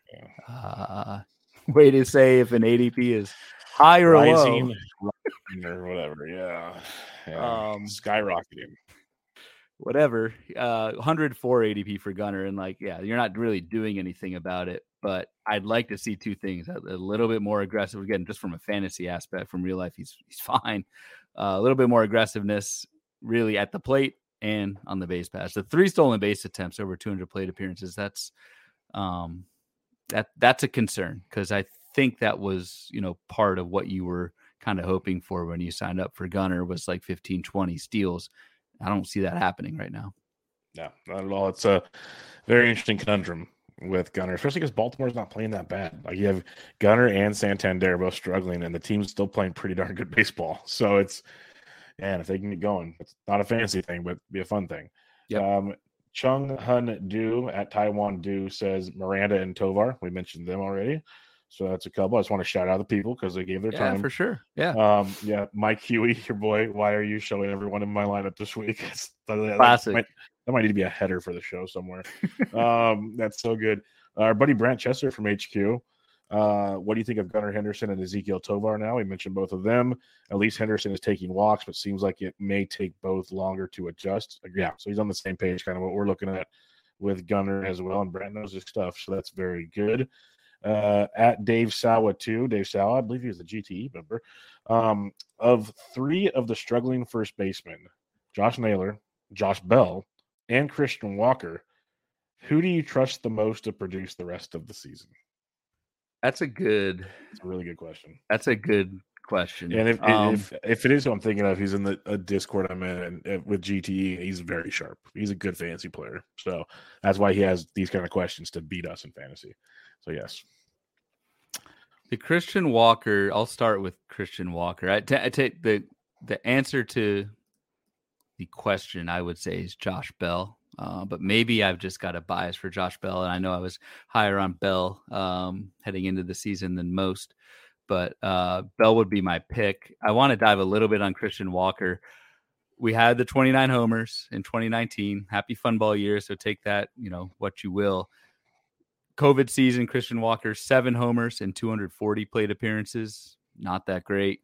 way to say if an ADP is high or rising, low. Or whatever. Yeah. Skyrocketing. Whatever, 104 ADP for Gunnar, and like, yeah, you're not really doing anything about it. But I'd like to see 2 things: a little bit more aggressive, again, just from a fantasy aspect. From real life, he's fine. A little bit more aggressiveness, really, at the plate and on the base pass. The 3 stolen base attempts over 200 plate appearances. That's a concern, because I think that was part of what you were kind of hoping for when you signed up for Gunnar, was like 15-20 steals. I don't see that happening right now. No, not at all. It's a very interesting conundrum with Gunnar, especially because Baltimore's not playing that bad. Like you have Gunnar and Santander both struggling, and the team's still playing pretty darn good baseball. So it's, and if they can get going, it's not a fantasy thing, but be a fun thing. Yep. Chung Hun Du at Taiwan Du says Miranda and Tovar. We mentioned them already. So that's a couple. I just want to shout out the people because they gave their time. For sure. Yeah. Mike Huey, your boy. Why are you showing everyone in my lineup this week? Classic. That might need to be a header for the show somewhere. That's so good. Our buddy Brant Chester from HQ. What do you think of Gunnar Henderson and Ezequiel Tovar now? We mentioned both of them. At least Henderson is taking walks, but seems like it may take both longer to adjust. Yeah, so he's on the same page, kind of what we're looking at with Gunnar as well, and Brant knows his stuff, so that's very good. At Dave Sawa too. Dave Sawa, I believe he was the GTE member. Of 3 of the struggling first basemen, Josh Naylor, Josh Bell, and Christian Walker, who do you trust the most to produce the rest of the season? That's a really good question. That's a good question. And if it is who I'm thinking of, he's in a Discord I'm in, and with GTE, he's very sharp. He's a good fantasy player. So that's why he has these kind of questions to beat us in fantasy. So yes. The Christian Walker, I'll start with Christian Walker. I take the answer to the question, I would say, is Josh Bell. But maybe I've just got a bias for Josh Bell, and I know I was higher on Bell heading into the season than most. But Bell would be my pick. I want to dive a little bit on Christian Walker. We had the 29 homers in 2019. Happy fun ball year, so take that, what you will. COVID season, Christian Walker, 7 homers and 240 plate appearances. Not that great.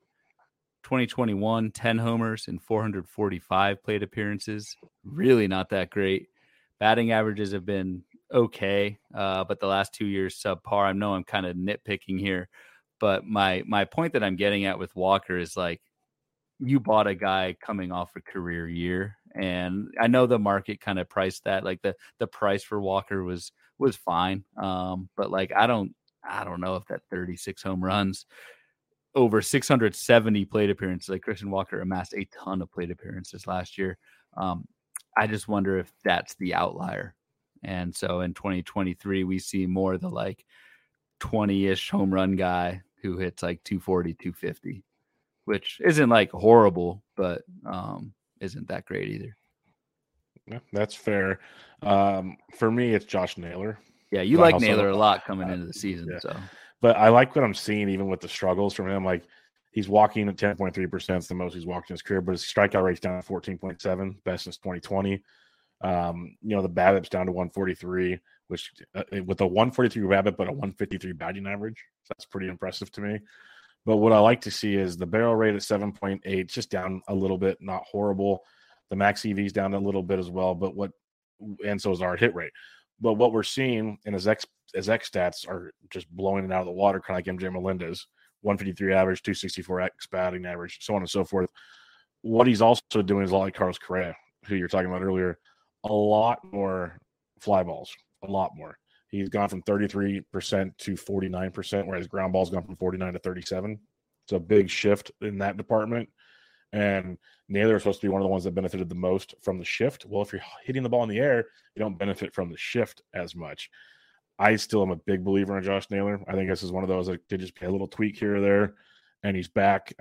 2021, 10 homers and 445 plate appearances. Really not that great. Batting averages have been okay, but the last 2 years subpar. I know I'm kind of nitpicking here, but my point that I'm getting at with Walker is like, you bought a guy coming off a career year, and I know the market kind of priced that. Like the price for Walker was fine, but like I don't know if that 36 home runs, over 670 plate appearances, like Christian Walker amassed a ton of plate appearances last year. I just wonder if that's the outlier. And so in 2023, we see more the like 20-ish home run guy who hits like 240, 250, which isn't like horrible, but isn't that great either. Yeah, that's fair. For me, it's Josh Naylor. Yeah, you like Naylor a lot coming into the season. Yeah. So, but I like what I'm seeing, even with the struggles from him. Like he's walking at 10.3%, it's the most he's walked in his career, but his strikeout rate's down to 14.7, best since 2020. The BABIP's down to 143, which with a 143 BABIP but a 153 batting average, so that's pretty impressive to me. But what I like to see is the barrel rate at 7.8, just down a little bit, not horrible. The max EV's down a little bit as well, and so is our hit rate. But what we're seeing in his X stats are just blowing it out of the water, kind of like MJ Melendez, 153 average, 264 X batting average, so on and so forth. What he's also doing is a lot like Carlos Correa, who you're talking about earlier, a lot more fly balls, a lot more. He's gone from 33% to 49%, whereas ground ball's gone from 49 to 37. It's a big shift in that department. And Naylor is supposed to be one of the ones that benefited the most from the shift. Well, if you're hitting the ball in the air, you don't benefit from the shift as much. I still am a big believer in Josh Naylor. I think this is one of those that did just pay a little tweak here or there, and he's back.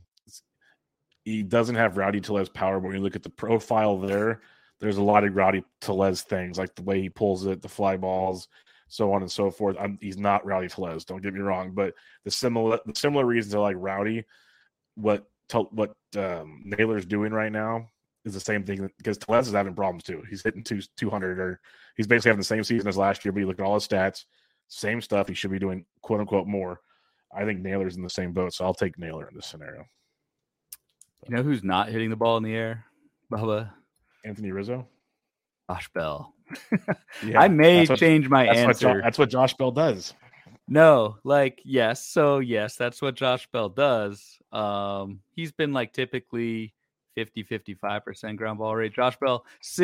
He doesn't have Rowdy Tellez power, but when you look at the profile there's a lot of Rowdy Tellez things, like the way he pulls it, the fly balls, so on and so forth. He's not Rowdy Tellez, don't get me wrong, but the similar reasons I like Rowdy, what Naylor's doing right now is the same thing, because Tellez is having problems too. He's hitting 200, or he's basically having the same season as last year, but you look at all his stats, same stuff. He should be doing quote unquote more. I think Naylor's in the same boat, so I'll take Naylor in this scenario. You know who's not hitting the ball in the air, Bubba? Anthony Rizzo? Josh Bell. Yeah, I may change my answer. That's what Josh Bell does. No, yes. So, yes, that's what Josh Bell does. He's been typically 50-55% ground ball rate. Josh Bell,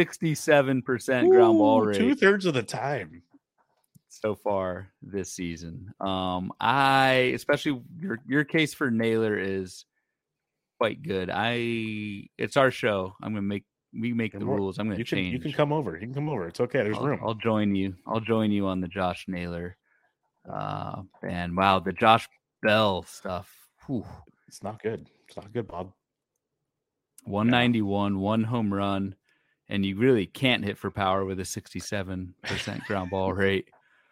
67% ground ball rate. 2/3 of the time. So far this season. Especially your case for Naylor is quite good. It's our show. We make the rules. I'm going to change. You can come over. It's okay. There's room. I'll join you. I'll join you on the Josh Naylor. And wow, the Josh Bell stuff. Whew. It's not good. It's not good, Bob. 191, one home run, and you really can't hit for power with a 67% ground ball rate.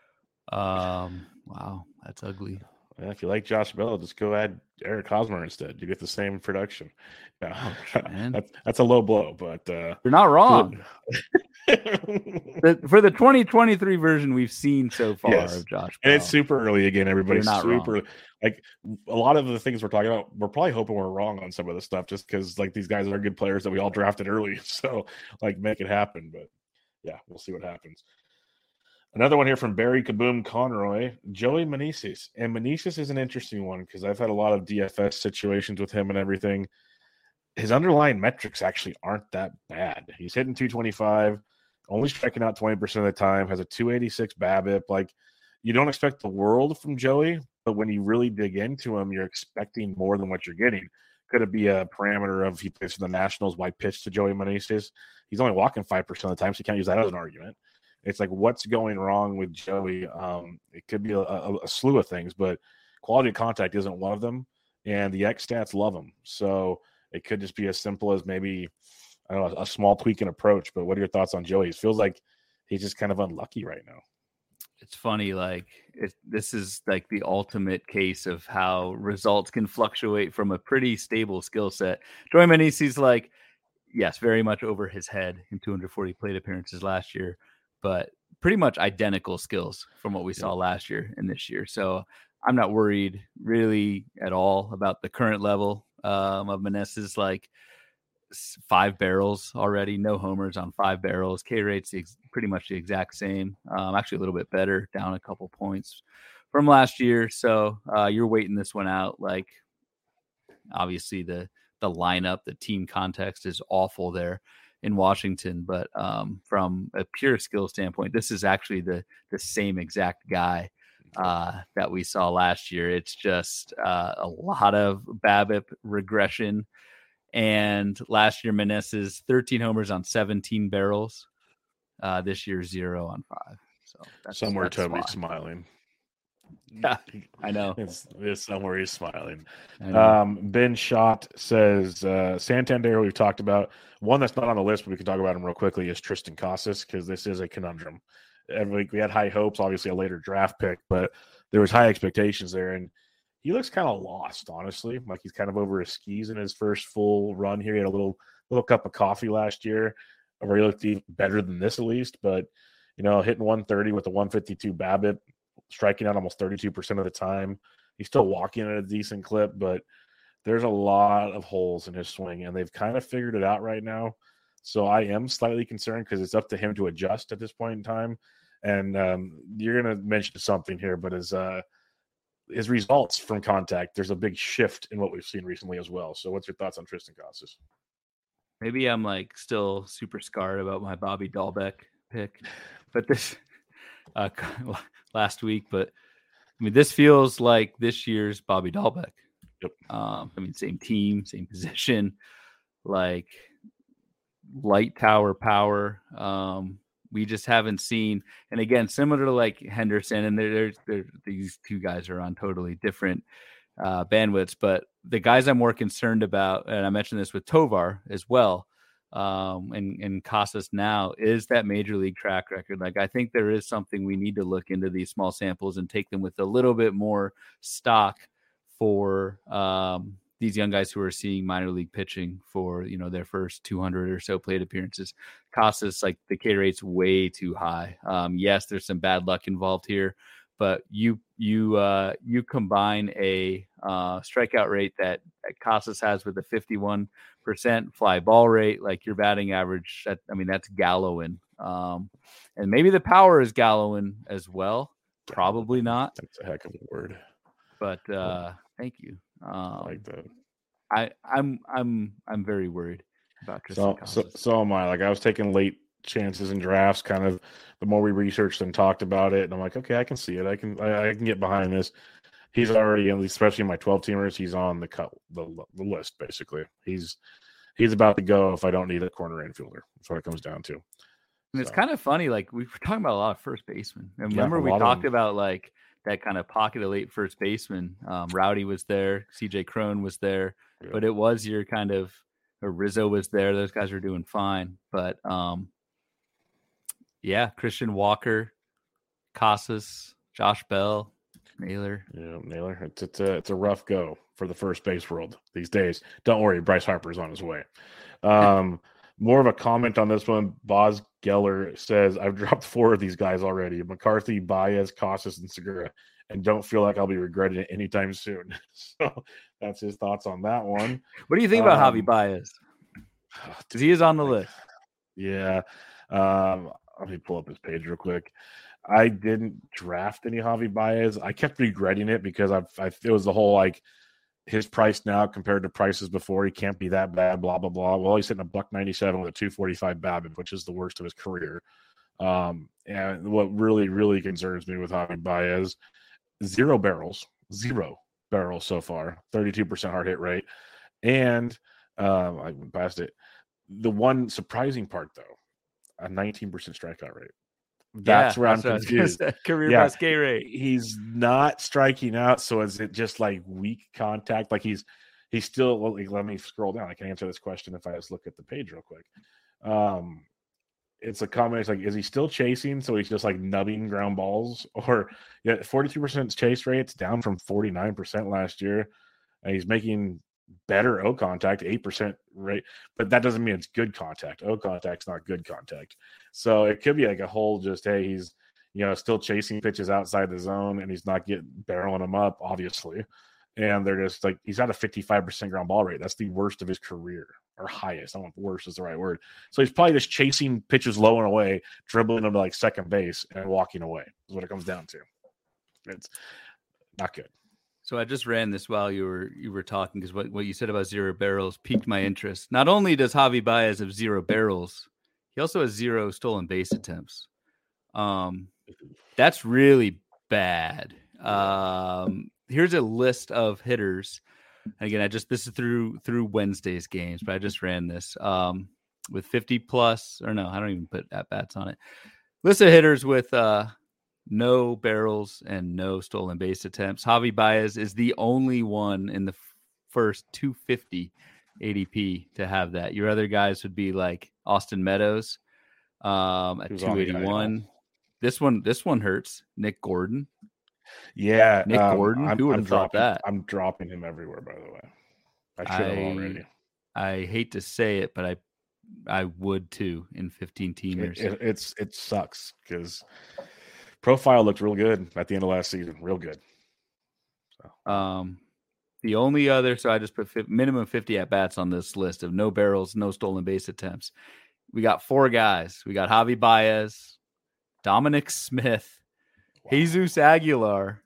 Wow, that's ugly. Yeah, if you like Josh Bell, just go add Eric Hosmer instead. You get the same production. Yeah, that's a low blow, but you're not wrong. For the 2023 version we've seen so far of Josh Bell. And it's super early again. Everybody's super like a lot of the things we're talking about. We're probably hoping we're wrong on some of the stuff, just because these guys are good players that we all drafted early. So make it happen. But yeah, we'll see what happens. Another one here from Barry Kaboom Conroy, Joey Meneses. And Meneses is an interesting one because I've had a lot of DFS situations with him and everything. His underlying metrics actually aren't that bad. He's hitting 225, only striking out 20% of the time, has a 286 BABIP. you don't expect the world from Joey, but when you really dig into him, you're expecting more than what you're getting. Could it be a parameter of he plays for the Nationals? Why pitch to Joey Meneses? He's only walking 5% of the time, so you can't use that as an argument. It's like, what's going wrong with Joey? It could be a slew of things, but quality of contact isn't one of them, and the X stats love him. So it could just be as simple as maybe, I don't know, a small tweak in approach. But what are your thoughts on Joey? It feels like he's just kind of unlucky right now. It's funny, this is like the ultimate case of how results can fluctuate from a pretty stable skill set. Joey Meneses, like, yes, very much over his head in 240 plate appearances last year, but pretty much identical skills from what we saw last year and this year. So I'm not worried really at all about the current level of Meneses. Like, 5 barrels already, no homers on 5 barrels. K rate's pretty much the exact same. Actually a little bit better, down a couple points from last year. So you're waiting this one out. Like, obviously the lineup, the team context is awful there in Washington, but from a pure skill standpoint, this is actually the same exact guy that we saw last year. It's just a lot of BABIP regression. And last year, Meneses 13 homers on 17 barrels. This year, 0 on 5. So somewhere Toby's smiling. Yeah, I know. It's somewhere he's smiling. Ben Schott says Santander, we've talked about. One that's not on the list, but we can talk about him real quickly, is Triston Casas, because this is a conundrum. Every week we had high hopes, obviously a later draft pick, but there was high expectations there. And he looks kind of lost, honestly. Like, he's kind of over his skis in his first full run here. He had a little cup of coffee last year, where he looked even better than this at least. But, hitting 130 with a 152 BABIP, striking out almost 32% of the time. He's still walking at a decent clip, but there's a lot of holes in his swing, and they've kind of figured it out right now. So I am slightly concerned because it's up to him to adjust at this point in time. And you're going to mention something here, but his results from contact, there's a big shift in what we've seen recently as well. So what's your thoughts on Triston Casas? Maybe I'm still super scarred about my Bobby Dahlbeck pick, but this last week, but I mean, this feels like this year's Bobby Dahlbeck. Yep. Same team, same position, like light tower power. We just haven't seen, and again, similar to like Henderson, and these two guys are on totally different bandwidths. But the guys I'm more concerned about, and I mentioned this with Tovar as well, and Casas now, is that major league track record. Like, I think there is something we need to look into these small samples and take them with a little bit more stock for these young guys who are seeing minor league pitching for, their first 200 or so plate appearances. Casas, like, the K rate's way too high. Yes, there's some bad luck involved here, but you combine a strikeout rate that Casas has with a 51% fly ball rate, like your batting average, that's Galloing. And maybe the power is Galloing as well. Probably not. That's a heck of a word. But thank you. I like that. I'm very worried about Triston Casas. So am I. Like, I was taking late chances in drafts, kind of the more we researched and talked about it, and I'm like, okay, I can see it. I can get behind this. He's already, especially in my 12 teamers, he's on the list basically. He's about to go if I don't need a corner infielder. That's what it comes down to. And it's kind of funny, like, we were talking about a lot of first basemen. And remember, we talked about like that kind of pocket of late first baseman. Rowdy was there, CJ Cron was there, but it was your kind of, or Rizzo was there. Those guys were doing fine, but Christian Walker, Casas, Josh Bell, Naylor. Yeah, Naylor. It's a rough go for the first base world these days. Don't worry, Bryce Harper's on his way. More of a comment on this one. Boz Geller says, I've dropped 4 of these guys already: McCarthy, Baez, Casas, and Segura, and don't feel like I'll be regretting it anytime soon. So that's his thoughts on that one. What do you think about Javi Baez? Because he is on the list. Yeah. Let me pull up his page real quick. I didn't draft any Javi Baez. I kept regretting it because it was the whole, like, his price now compared to prices before, he can't be that bad, blah, blah, blah. Well, he's hitting a $197 with a 245 BABIP, which is the worst of his career. And what really, really concerns me with Javi Baez, 0 barrels so far, 32% hard hit rate. And I went past it. The one surprising part, though, a 19% strikeout rate. That's where I'm confused. Career best K rate. He's not striking out. So is it just like weak contact? Like he's still, like, let me scroll down. I can answer this question if I just look at the page real quick. It's a combination. Like, is he still chasing? So he's just like nubbing ground balls, or 42% chase rate. It's down from 49% last year. And he's making better O contact, 8% rate, but that doesn't mean it's good contact. O contact's not good contact. So it could be like a whole just, hey, he's, still chasing pitches outside the zone and he's not barreling them up, obviously. And they're just like, he's got a 55% ground ball rate. That's the worst of his career, or highest. I don't know if worst is the right word. So he's probably just chasing pitches low and away, dribbling them to like second base and walking away is what it comes down to. It's not good. So I just ran this while you were talking, because what you said about 0 barrels piqued my interest. Not only does Javi Baez have 0 barrels, he also has 0 stolen base attempts. That's really bad. Here's a list of hitters. Again, this is through Wednesday's games, but I just ran this with 50 plus, or no, I don't even put at bats on it. List of hitters with no barrels and no stolen base attempts. Javi Baez is the only one in the first 250 ADP to have that. Your other guys would be like Austin Meadows at 281. This one hurts. Nick Gordon. Yeah, Nick Gordon. Who would have thought that? I'm dropping him everywhere, by the way. I should have already. I hate to say it, but I would too in 15 teamers. It sucks because profile looked real good at the end of last season. Real good. So. The only other, so I just put minimum 50 at bats on this list of no barrels, no stolen base attempts. We got 4 guys. We got Javi Baez, Dominic Smith, Jesus Aguilar,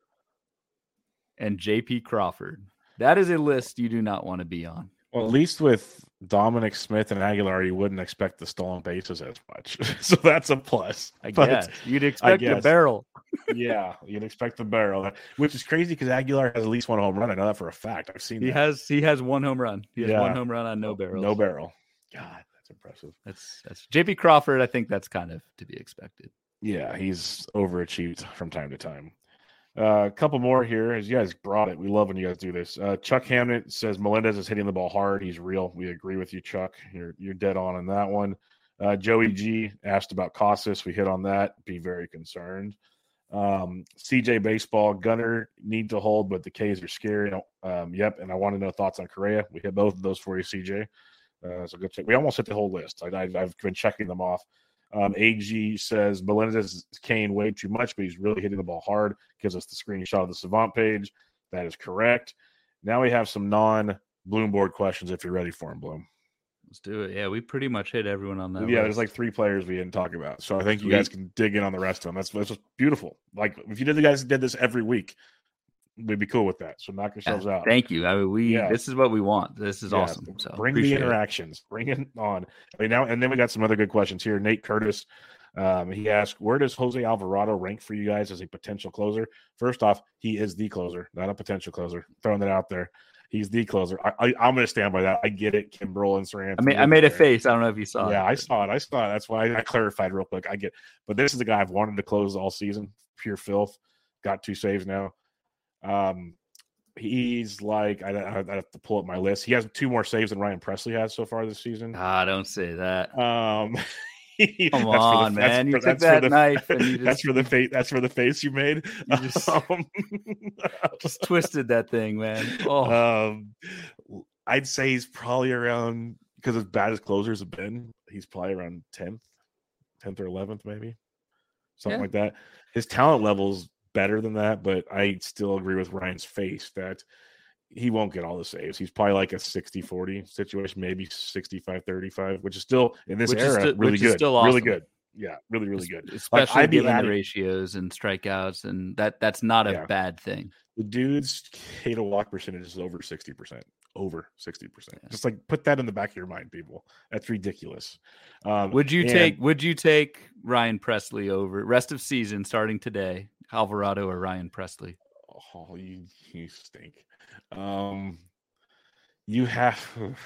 and JP Crawford. That is a list you do not want to be on. Well, at least with Dominic Smith and Aguilar, you wouldn't expect the stolen bases as much. So that's a plus. I guess. You'd expect the barrel. Yeah, you'd expect the barrel, which is crazy because Aguilar has at least 1 home run. I know that for a fact. I've seen that. He has 1 home run. He has 1 home run on no barrels. No barrel. God, that's impressive. That's JP Crawford. I think that's kind of to be expected. Yeah, he's overachieved from time to time. A couple more here. As you guys brought it, we love when you guys do this. Chuck Hamnet says Melendez is hitting the ball hard. He's real. We agree with you, Chuck. You're dead on that one. Joey G asked about Casas. We hit on that. Be very concerned. CJ Baseball, Gunner need to hold, but the K's are scary. Yep, and I want to know thoughts on Correa. We hit both of those for you, CJ. So good check. We almost hit the whole list. I've been checking them off. AG says Melendez is Kane way too much, but he's really hitting the ball hard. Gives us the screenshot of the Savant page. That is correct. Now we have some non-Bloom board questions if you're ready for them, Bloom. Let's do it. Yeah, we pretty much hit everyone on that. Yeah, there's like 3 players we didn't talk about. So I think you guys can dig in on the rest of them. That's just beautiful. Like if you guys did this every week, we'd be cool with that. So knock yourselves out. Thank you. I mean, this is what we want. This is awesome. So bring the interactions. Bring it on. And then we got some other good questions here. Nate Curtis, he asked, where does Jose Alvarado rank for you guys as a potential closer? First off, he is the closer, not a potential closer. Throwing that out there. He's the closer. I'm going to stand by that. I get it. Kimbrel and Saran. I made a face. I don't know if you saw it. Yeah, I saw it. That's why I clarified real quick. I get, but this is the guy I've wanted to close all season. Pure filth. Got 2 saves now. He's like, I have to pull up my list. He has 2 more saves than Ryan Presley has so far this season. Don't say that. Come on, man! You took that knife, and you that's for the face you made. You just twisted that thing, man. Oh. I'd say he's probably around, because as bad as closers have been, he's probably around 10th or 11th, maybe something like that. His talent level's better than that, but I still agree with Ryan's face that he won't get all the saves. He's probably like a 60-40 situation, maybe 65-35, which is still in this era really good. Still awesome. Really good. Yeah, really, really good. Especially given the ratios and strikeouts, and that's not a bad thing. The dude's K to walk percentage is over 60%. over 60%. Just like put that in the back of your mind, people. That's ridiculous. Would you take Ryan Pressly over rest of season starting today, Alvarado or Ryan Pressly? Oh, you stink. You have.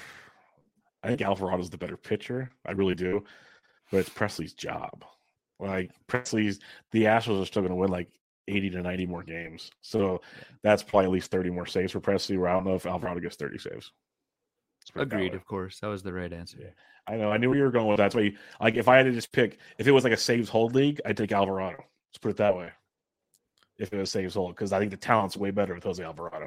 I think Alvarado's the better pitcher. I really do, but it's Pressly's job. Like the Astros are still going to win like 80 to 90 more games. So that's probably at least 30 more saves for Pressly, where I don't know if Alvarado gets 30 saves. Agreed, of course. That was the right answer. Yeah. I know. I knew where you were going with that. That's why, like, if I had to just pick, if it was like a saves hold league, I'd take Alvarado. Let's put it that way. If it was saves hold, because I think the talent's way better with Jose Alvarado.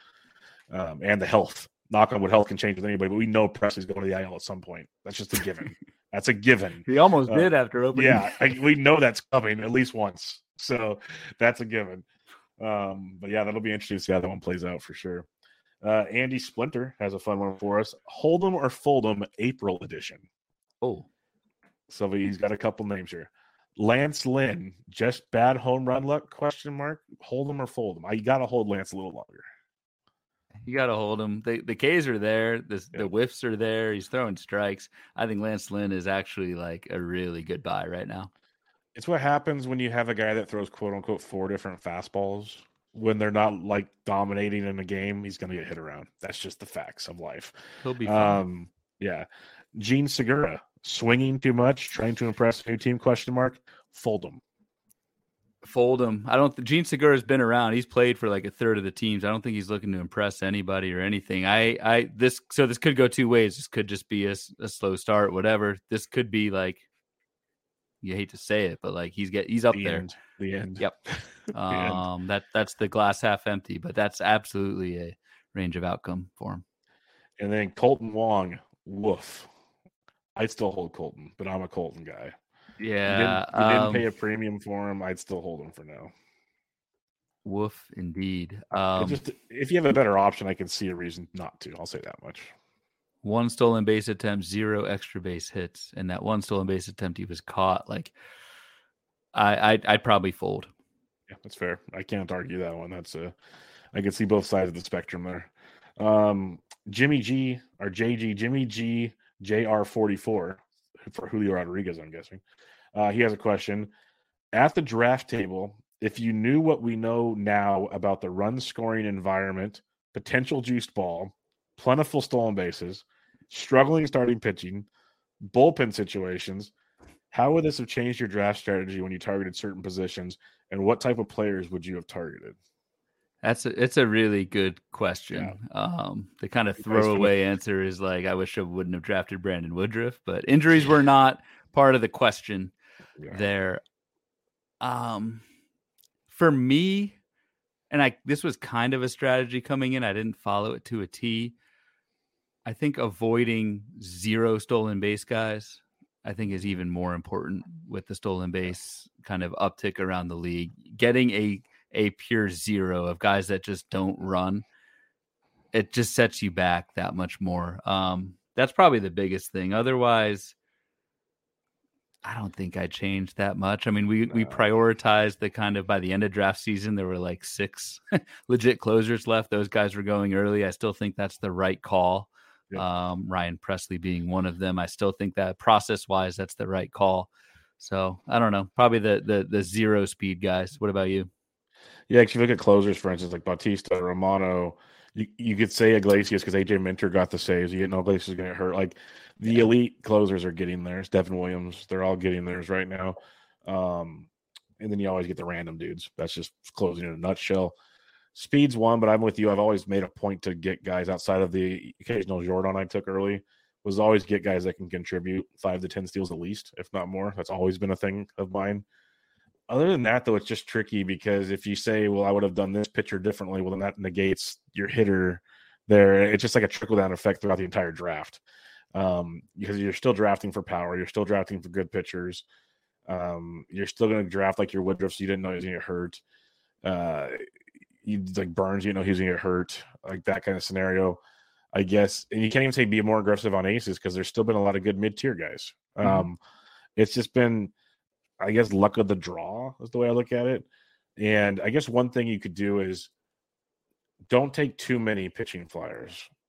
And the health. Knock on wood, health can change with anybody, but we know Pressly's going to the IL at some point. That's just a given. That's a given. He almost did after opening. Yeah, we know that's coming at least once. So that's a given. But yeah, that'll be interesting to see how that one plays out for sure. Andy Splinter has a fun one for us. Hold'em or Fold'em April edition. Oh. So he's got a couple names here. Lance Lynn, just bad home run luck, ? Hold'em or Fold'em? You got to hold Lance a little longer. You got to hold him. The Ks are there. The whiffs are there. He's throwing strikes. I think Lance Lynn is actually like a really good buy right now. It's what happens when you have a guy that throws quote unquote 4 different fastballs. When they're not like dominating in a game, he's going to get hit around. That's just the facts of life. He'll be fine. Yeah. Gene Segura, swinging too much, trying to impress a new team, ? Fold him. Fold him. Gene Segura's been around. He's played for like a third of the teams. I don't think he's looking to impress anybody or anything. This could go two ways. This could just be a slow start, whatever. This could be like, you hate to say it, but like he's up there. The end. Yep. That's the glass half empty, but that's absolutely a range of outcome for him. And then Colton Wong, woof. I'd still hold Colton, but I'm a Colton guy. Yeah. You didn't pay a premium for him. I'd still hold him for now. Woof, indeed. If you have a better option, I can see a reason not to. I'll say that much. 1 stolen base attempt, 0 extra base hits, and that 1 stolen base attempt he was caught. Like, I'd probably fold. Yeah, that's fair. I can't argue that one. I can see both sides of the spectrum there. Jimmy G or JG, Jimmy G, JR44 for Julio Rodriguez, I'm guessing. He has a question. At the draft table, if you knew what we know now about the run scoring environment, potential juiced ball, plentiful stolen bases, struggling starting pitching, bullpen situations, how would this have changed your draft strategy when you targeted certain positions, and what type of players would you have targeted? It's a really good question. Yeah. The kind of throwaway answer is like, I wish I wouldn't have drafted Brandon Woodruff, but injuries were not part of the question there. For me, and this was kind of a strategy coming in. I didn't follow it to a T. I think avoiding 0 stolen base guys, I think, is even more important with the stolen base kind of uptick around the league. Getting a pure 0 of guys that just don't run, it just sets you back that much more. That's probably the biggest thing. Otherwise, I don't think I changed that much. I mean, we prioritized the kind of, by the end of draft season, there were like 6 legit closers left. Those guys were going early. I still think that's the right call. Yep. Ryan Pressly being one of them. I still think that process-wise, that's the right call. So I don't know. Probably the 0 speed guys. What about you? Yeah, if you look at closers, for instance, like Bautista, Romano, you could say Iglesias because AJ Minter got the saves. You know Iglesias is going to hurt. Like the elite closers are getting theirs. Devin Williams, they're all getting theirs right now. And then you always get the random dudes. That's just closing in a nutshell. Speed's one, but I'm with you. I've always made a point to get guys outside of the occasional Jordan I took early. Was always get guys that can contribute 5 to 10 steals at least, if not more. That's always been a thing of mine. Other than that, though, it's just tricky because if you say, well, I would have done this pitcher differently, well, then that negates your hitter there. It's just like a trickle-down effect throughout the entire draft because you're still drafting for power. You're still drafting for good pitchers. You're still going to draft like your Woodruff, so you didn't know he was going to get hurt. You like Burns, you know he's going to get hurt, like that kind of scenario, I guess. And you can't even say be more aggressive on aces because there's still been a lot of good mid-tier guys. It's just been, I guess, luck of the draw is the way I look at it. And I guess one thing you could do is don't take too many pitching flyers.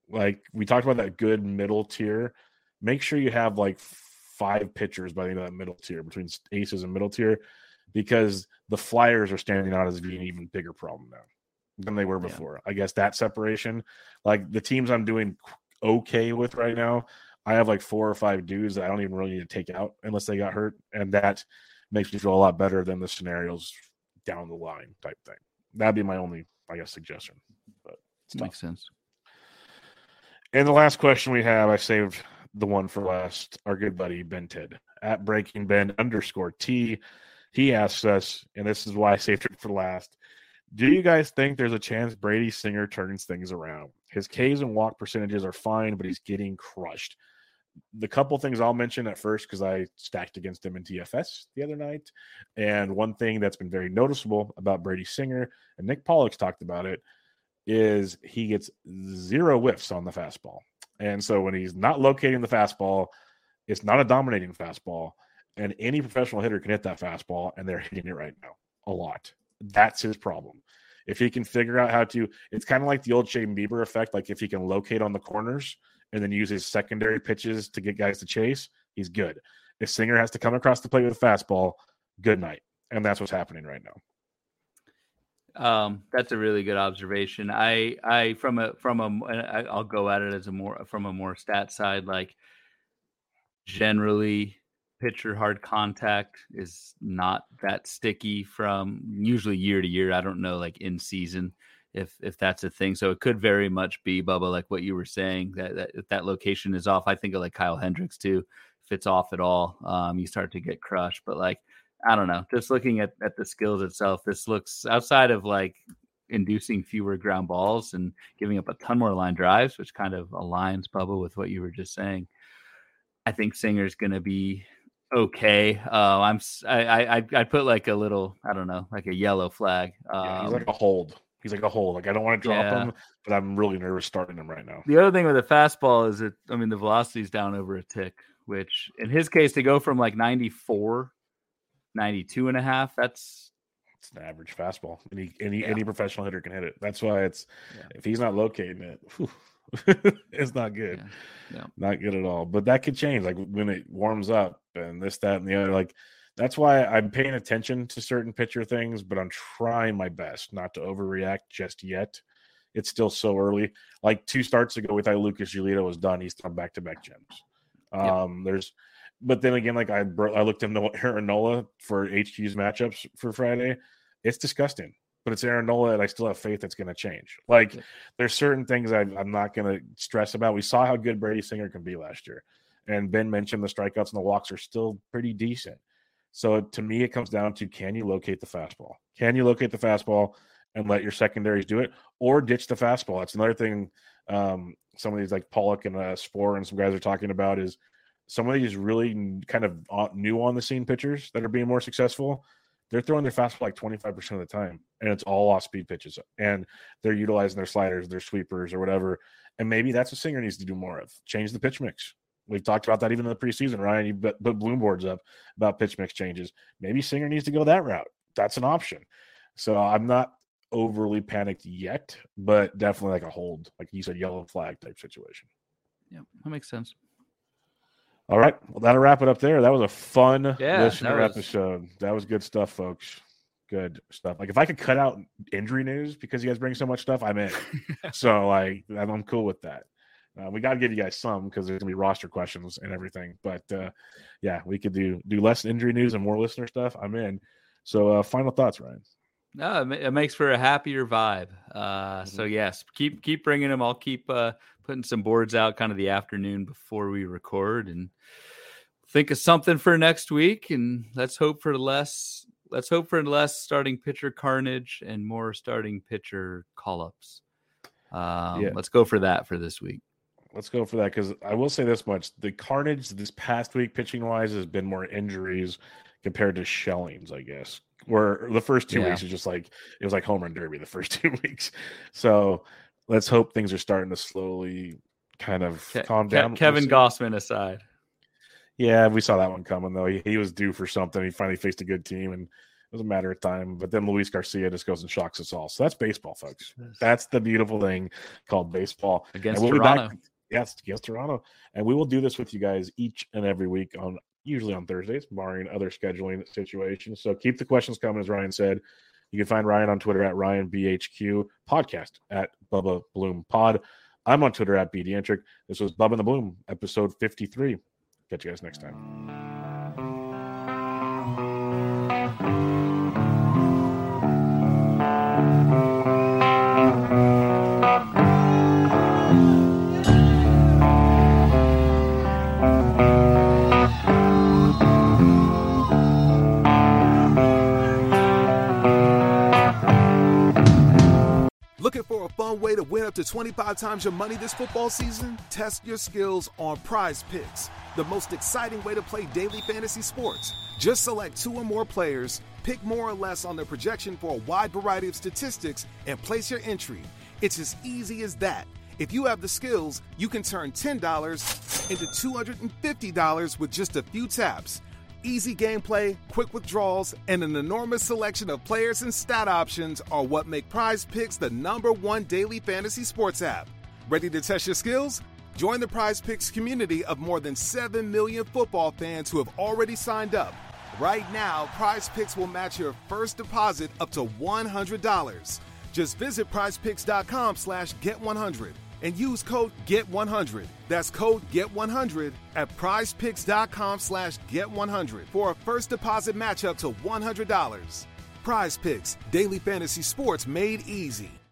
Like we talked about that good middle tier. Make sure you have like 5 pitchers by the end of that middle tier between aces and middle tier, because the Flyers are standing out as being an even bigger problem now than they were before. I guess that separation, like the teams I'm doing okay with right now, I have like 4 or 5 dudes that I don't even really need to take out unless they got hurt. And that makes me feel a lot better than the scenarios down the line type thing. That'd be my only, I guess, suggestion. But it makes sense. And the last question we have, I saved the one for last. Our good buddy Ben Ted at BreakingBen_T. He asks us, and this is why I saved it for last. Do you guys think there's a chance Brady Singer turns things around? His Ks and walk percentages are fine, but he's getting crushed. The couple things I'll mention at first, because I stacked against him in TFS the other night. And one thing that's been very noticeable about Brady Singer, and Nick Pollock's talked about it, is he gets 0 whiffs on the fastball. And so when he's not locating the fastball, it's not a dominating fastball. And any professional hitter can hit that fastball, and they're hitting it right now a lot. That's his problem. If he can figure out how to, it's kind of like the old Shane Bieber effect. Like if he can locate on the corners and then use his secondary pitches to get guys to chase, he's good. If Singer has to come across the plate with a fastball, good night. And that's what's happening right now. That's a really good observation. I'll go at it as from a more stat side. Like generally, pitcher hard contact is not that sticky from usually year to year. I don't know, like in season, if that's a thing. So it could very much be, Bubba, like what you were saying, that if that location is off. I think of like Kyle Hendricks too. If it's off at all, you start to get crushed. But like, I don't know, just looking at the skills itself, this looks, outside of like inducing fewer ground balls and giving up a ton more line drives, which kind of aligns, Bubba, with what you were just saying. I think Singer's going to be okay. I put like a little, I don't know, like a yellow flag. He's like a hold. Like I don't want to drop him, but I'm really nervous starting him right now. The other thing with the fastball is the velocity's down over a tick, which in his case, to go from like 94, 92 and a half, it's an average fastball. Any professional hitter can hit it. That's why if he's not locating it, it's not good. Not good at all. But that could change, like when it warms up and this, that, and the other. Like that's why I'm paying attention to certain pitcher things, but I'm trying my best not to overreact just yet. It's still so early. Like 2 starts ago, we thought Lucas Giolito was done. He's thrown back-to-back gems. But then again, like I looked into Aaron Nola for HQ's matchups for Friday. It's disgusting, but it's Aaron Nola, and I still have faith that's going to change. Like there's certain things I'm not going to stress about. We saw how good Brady Singer can be last year, and Ben mentioned the strikeouts and the walks are still pretty decent. So to me, it comes down to, can you locate the fastball? Can you locate the fastball and let your secondaries do it, or ditch the fastball? That's another thing. Some of these like Pollock and Spore and some guys are talking about is some of these really kind of new on the scene pitchers that are being more successful. They're throwing their fastball like 25% of the time, and it's all off speed pitches, and they're utilizing their sliders, their sweepers, or whatever. And maybe that's what Singer needs to do more of. Change the pitch mix. We've talked about that even in the preseason, Ryan. You put bloom boards up about pitch mix changes. Maybe Singer needs to go that route. That's an option. So I'm not overly panicked yet, but definitely like a hold, like you said, yellow flag type situation. Yeah, that makes sense. All right. Well, that'll wrap it up there. That was a fun listener episode. That was good stuff, folks. Good stuff. Like if I could cut out injury news because you guys bring so much stuff, I'm in. So like I'm cool with that. We got to give you guys some because there's gonna be roster questions and everything. But we could do less injury news and more listener stuff. I'm in. So final thoughts, Ryan. No, it makes for a happier vibe. So yes, keep bringing them. I'll keep putting some boards out kind of the afternoon before we record, and think of something for next week. And let's hope for less starting pitcher carnage and more starting pitcher call-ups. Let's go for that for this week. Let's go for that, because I will say this much: the carnage this past week pitching wise has been more injuries compared to shellings, I guess. Where the first 2 weeks was just like it was like home run derby the first 2 weeks. So let's hope things are starting to slowly kind of calm down. Kevin Gossman aside. Yeah, we saw that one coming though. He was due for something. He finally faced a good team, and It was a matter of time. But then Luis Garcia just goes and shocks us all. So that's baseball, folks. That's the beautiful thing called baseball. Against Toronto. Yes, against Toronto. And we will do this with you guys each and every week, usually on Thursdays, barring other scheduling situations. So keep the questions coming, as Ryan said. You can find Ryan on Twitter at RyanBHQ, podcast at Bubba Bloom Pod. I'm on Twitter at BDentric. This was Bubba and the Bloom, episode 53. Catch you guys next time. Looking for a fun way to win up to 25 times your money this football season? Test your skills on Prize Picks, the most exciting way to play daily fantasy sports. Just select 2 or more players, pick more or less on their projection for a wide variety of statistics, and place your entry. It's as easy as that. If you have the skills, you can turn $10 into $250 with just a few taps. Easy gameplay, quick withdrawals, and an enormous selection of players and stat options are what make Prize Picks the #1 daily fantasy sports app. Ready to test your skills? Join the Prize Picks community of more than 7 million football fans who have already signed up. Right now, Prize Picks will match your first deposit up to $100. Just visit prizepicks.com/get100 and use code GET100. That's code GET100 at prizepicks.com/get100 for a first deposit match up to $100. Prize Picks, daily fantasy sports made easy.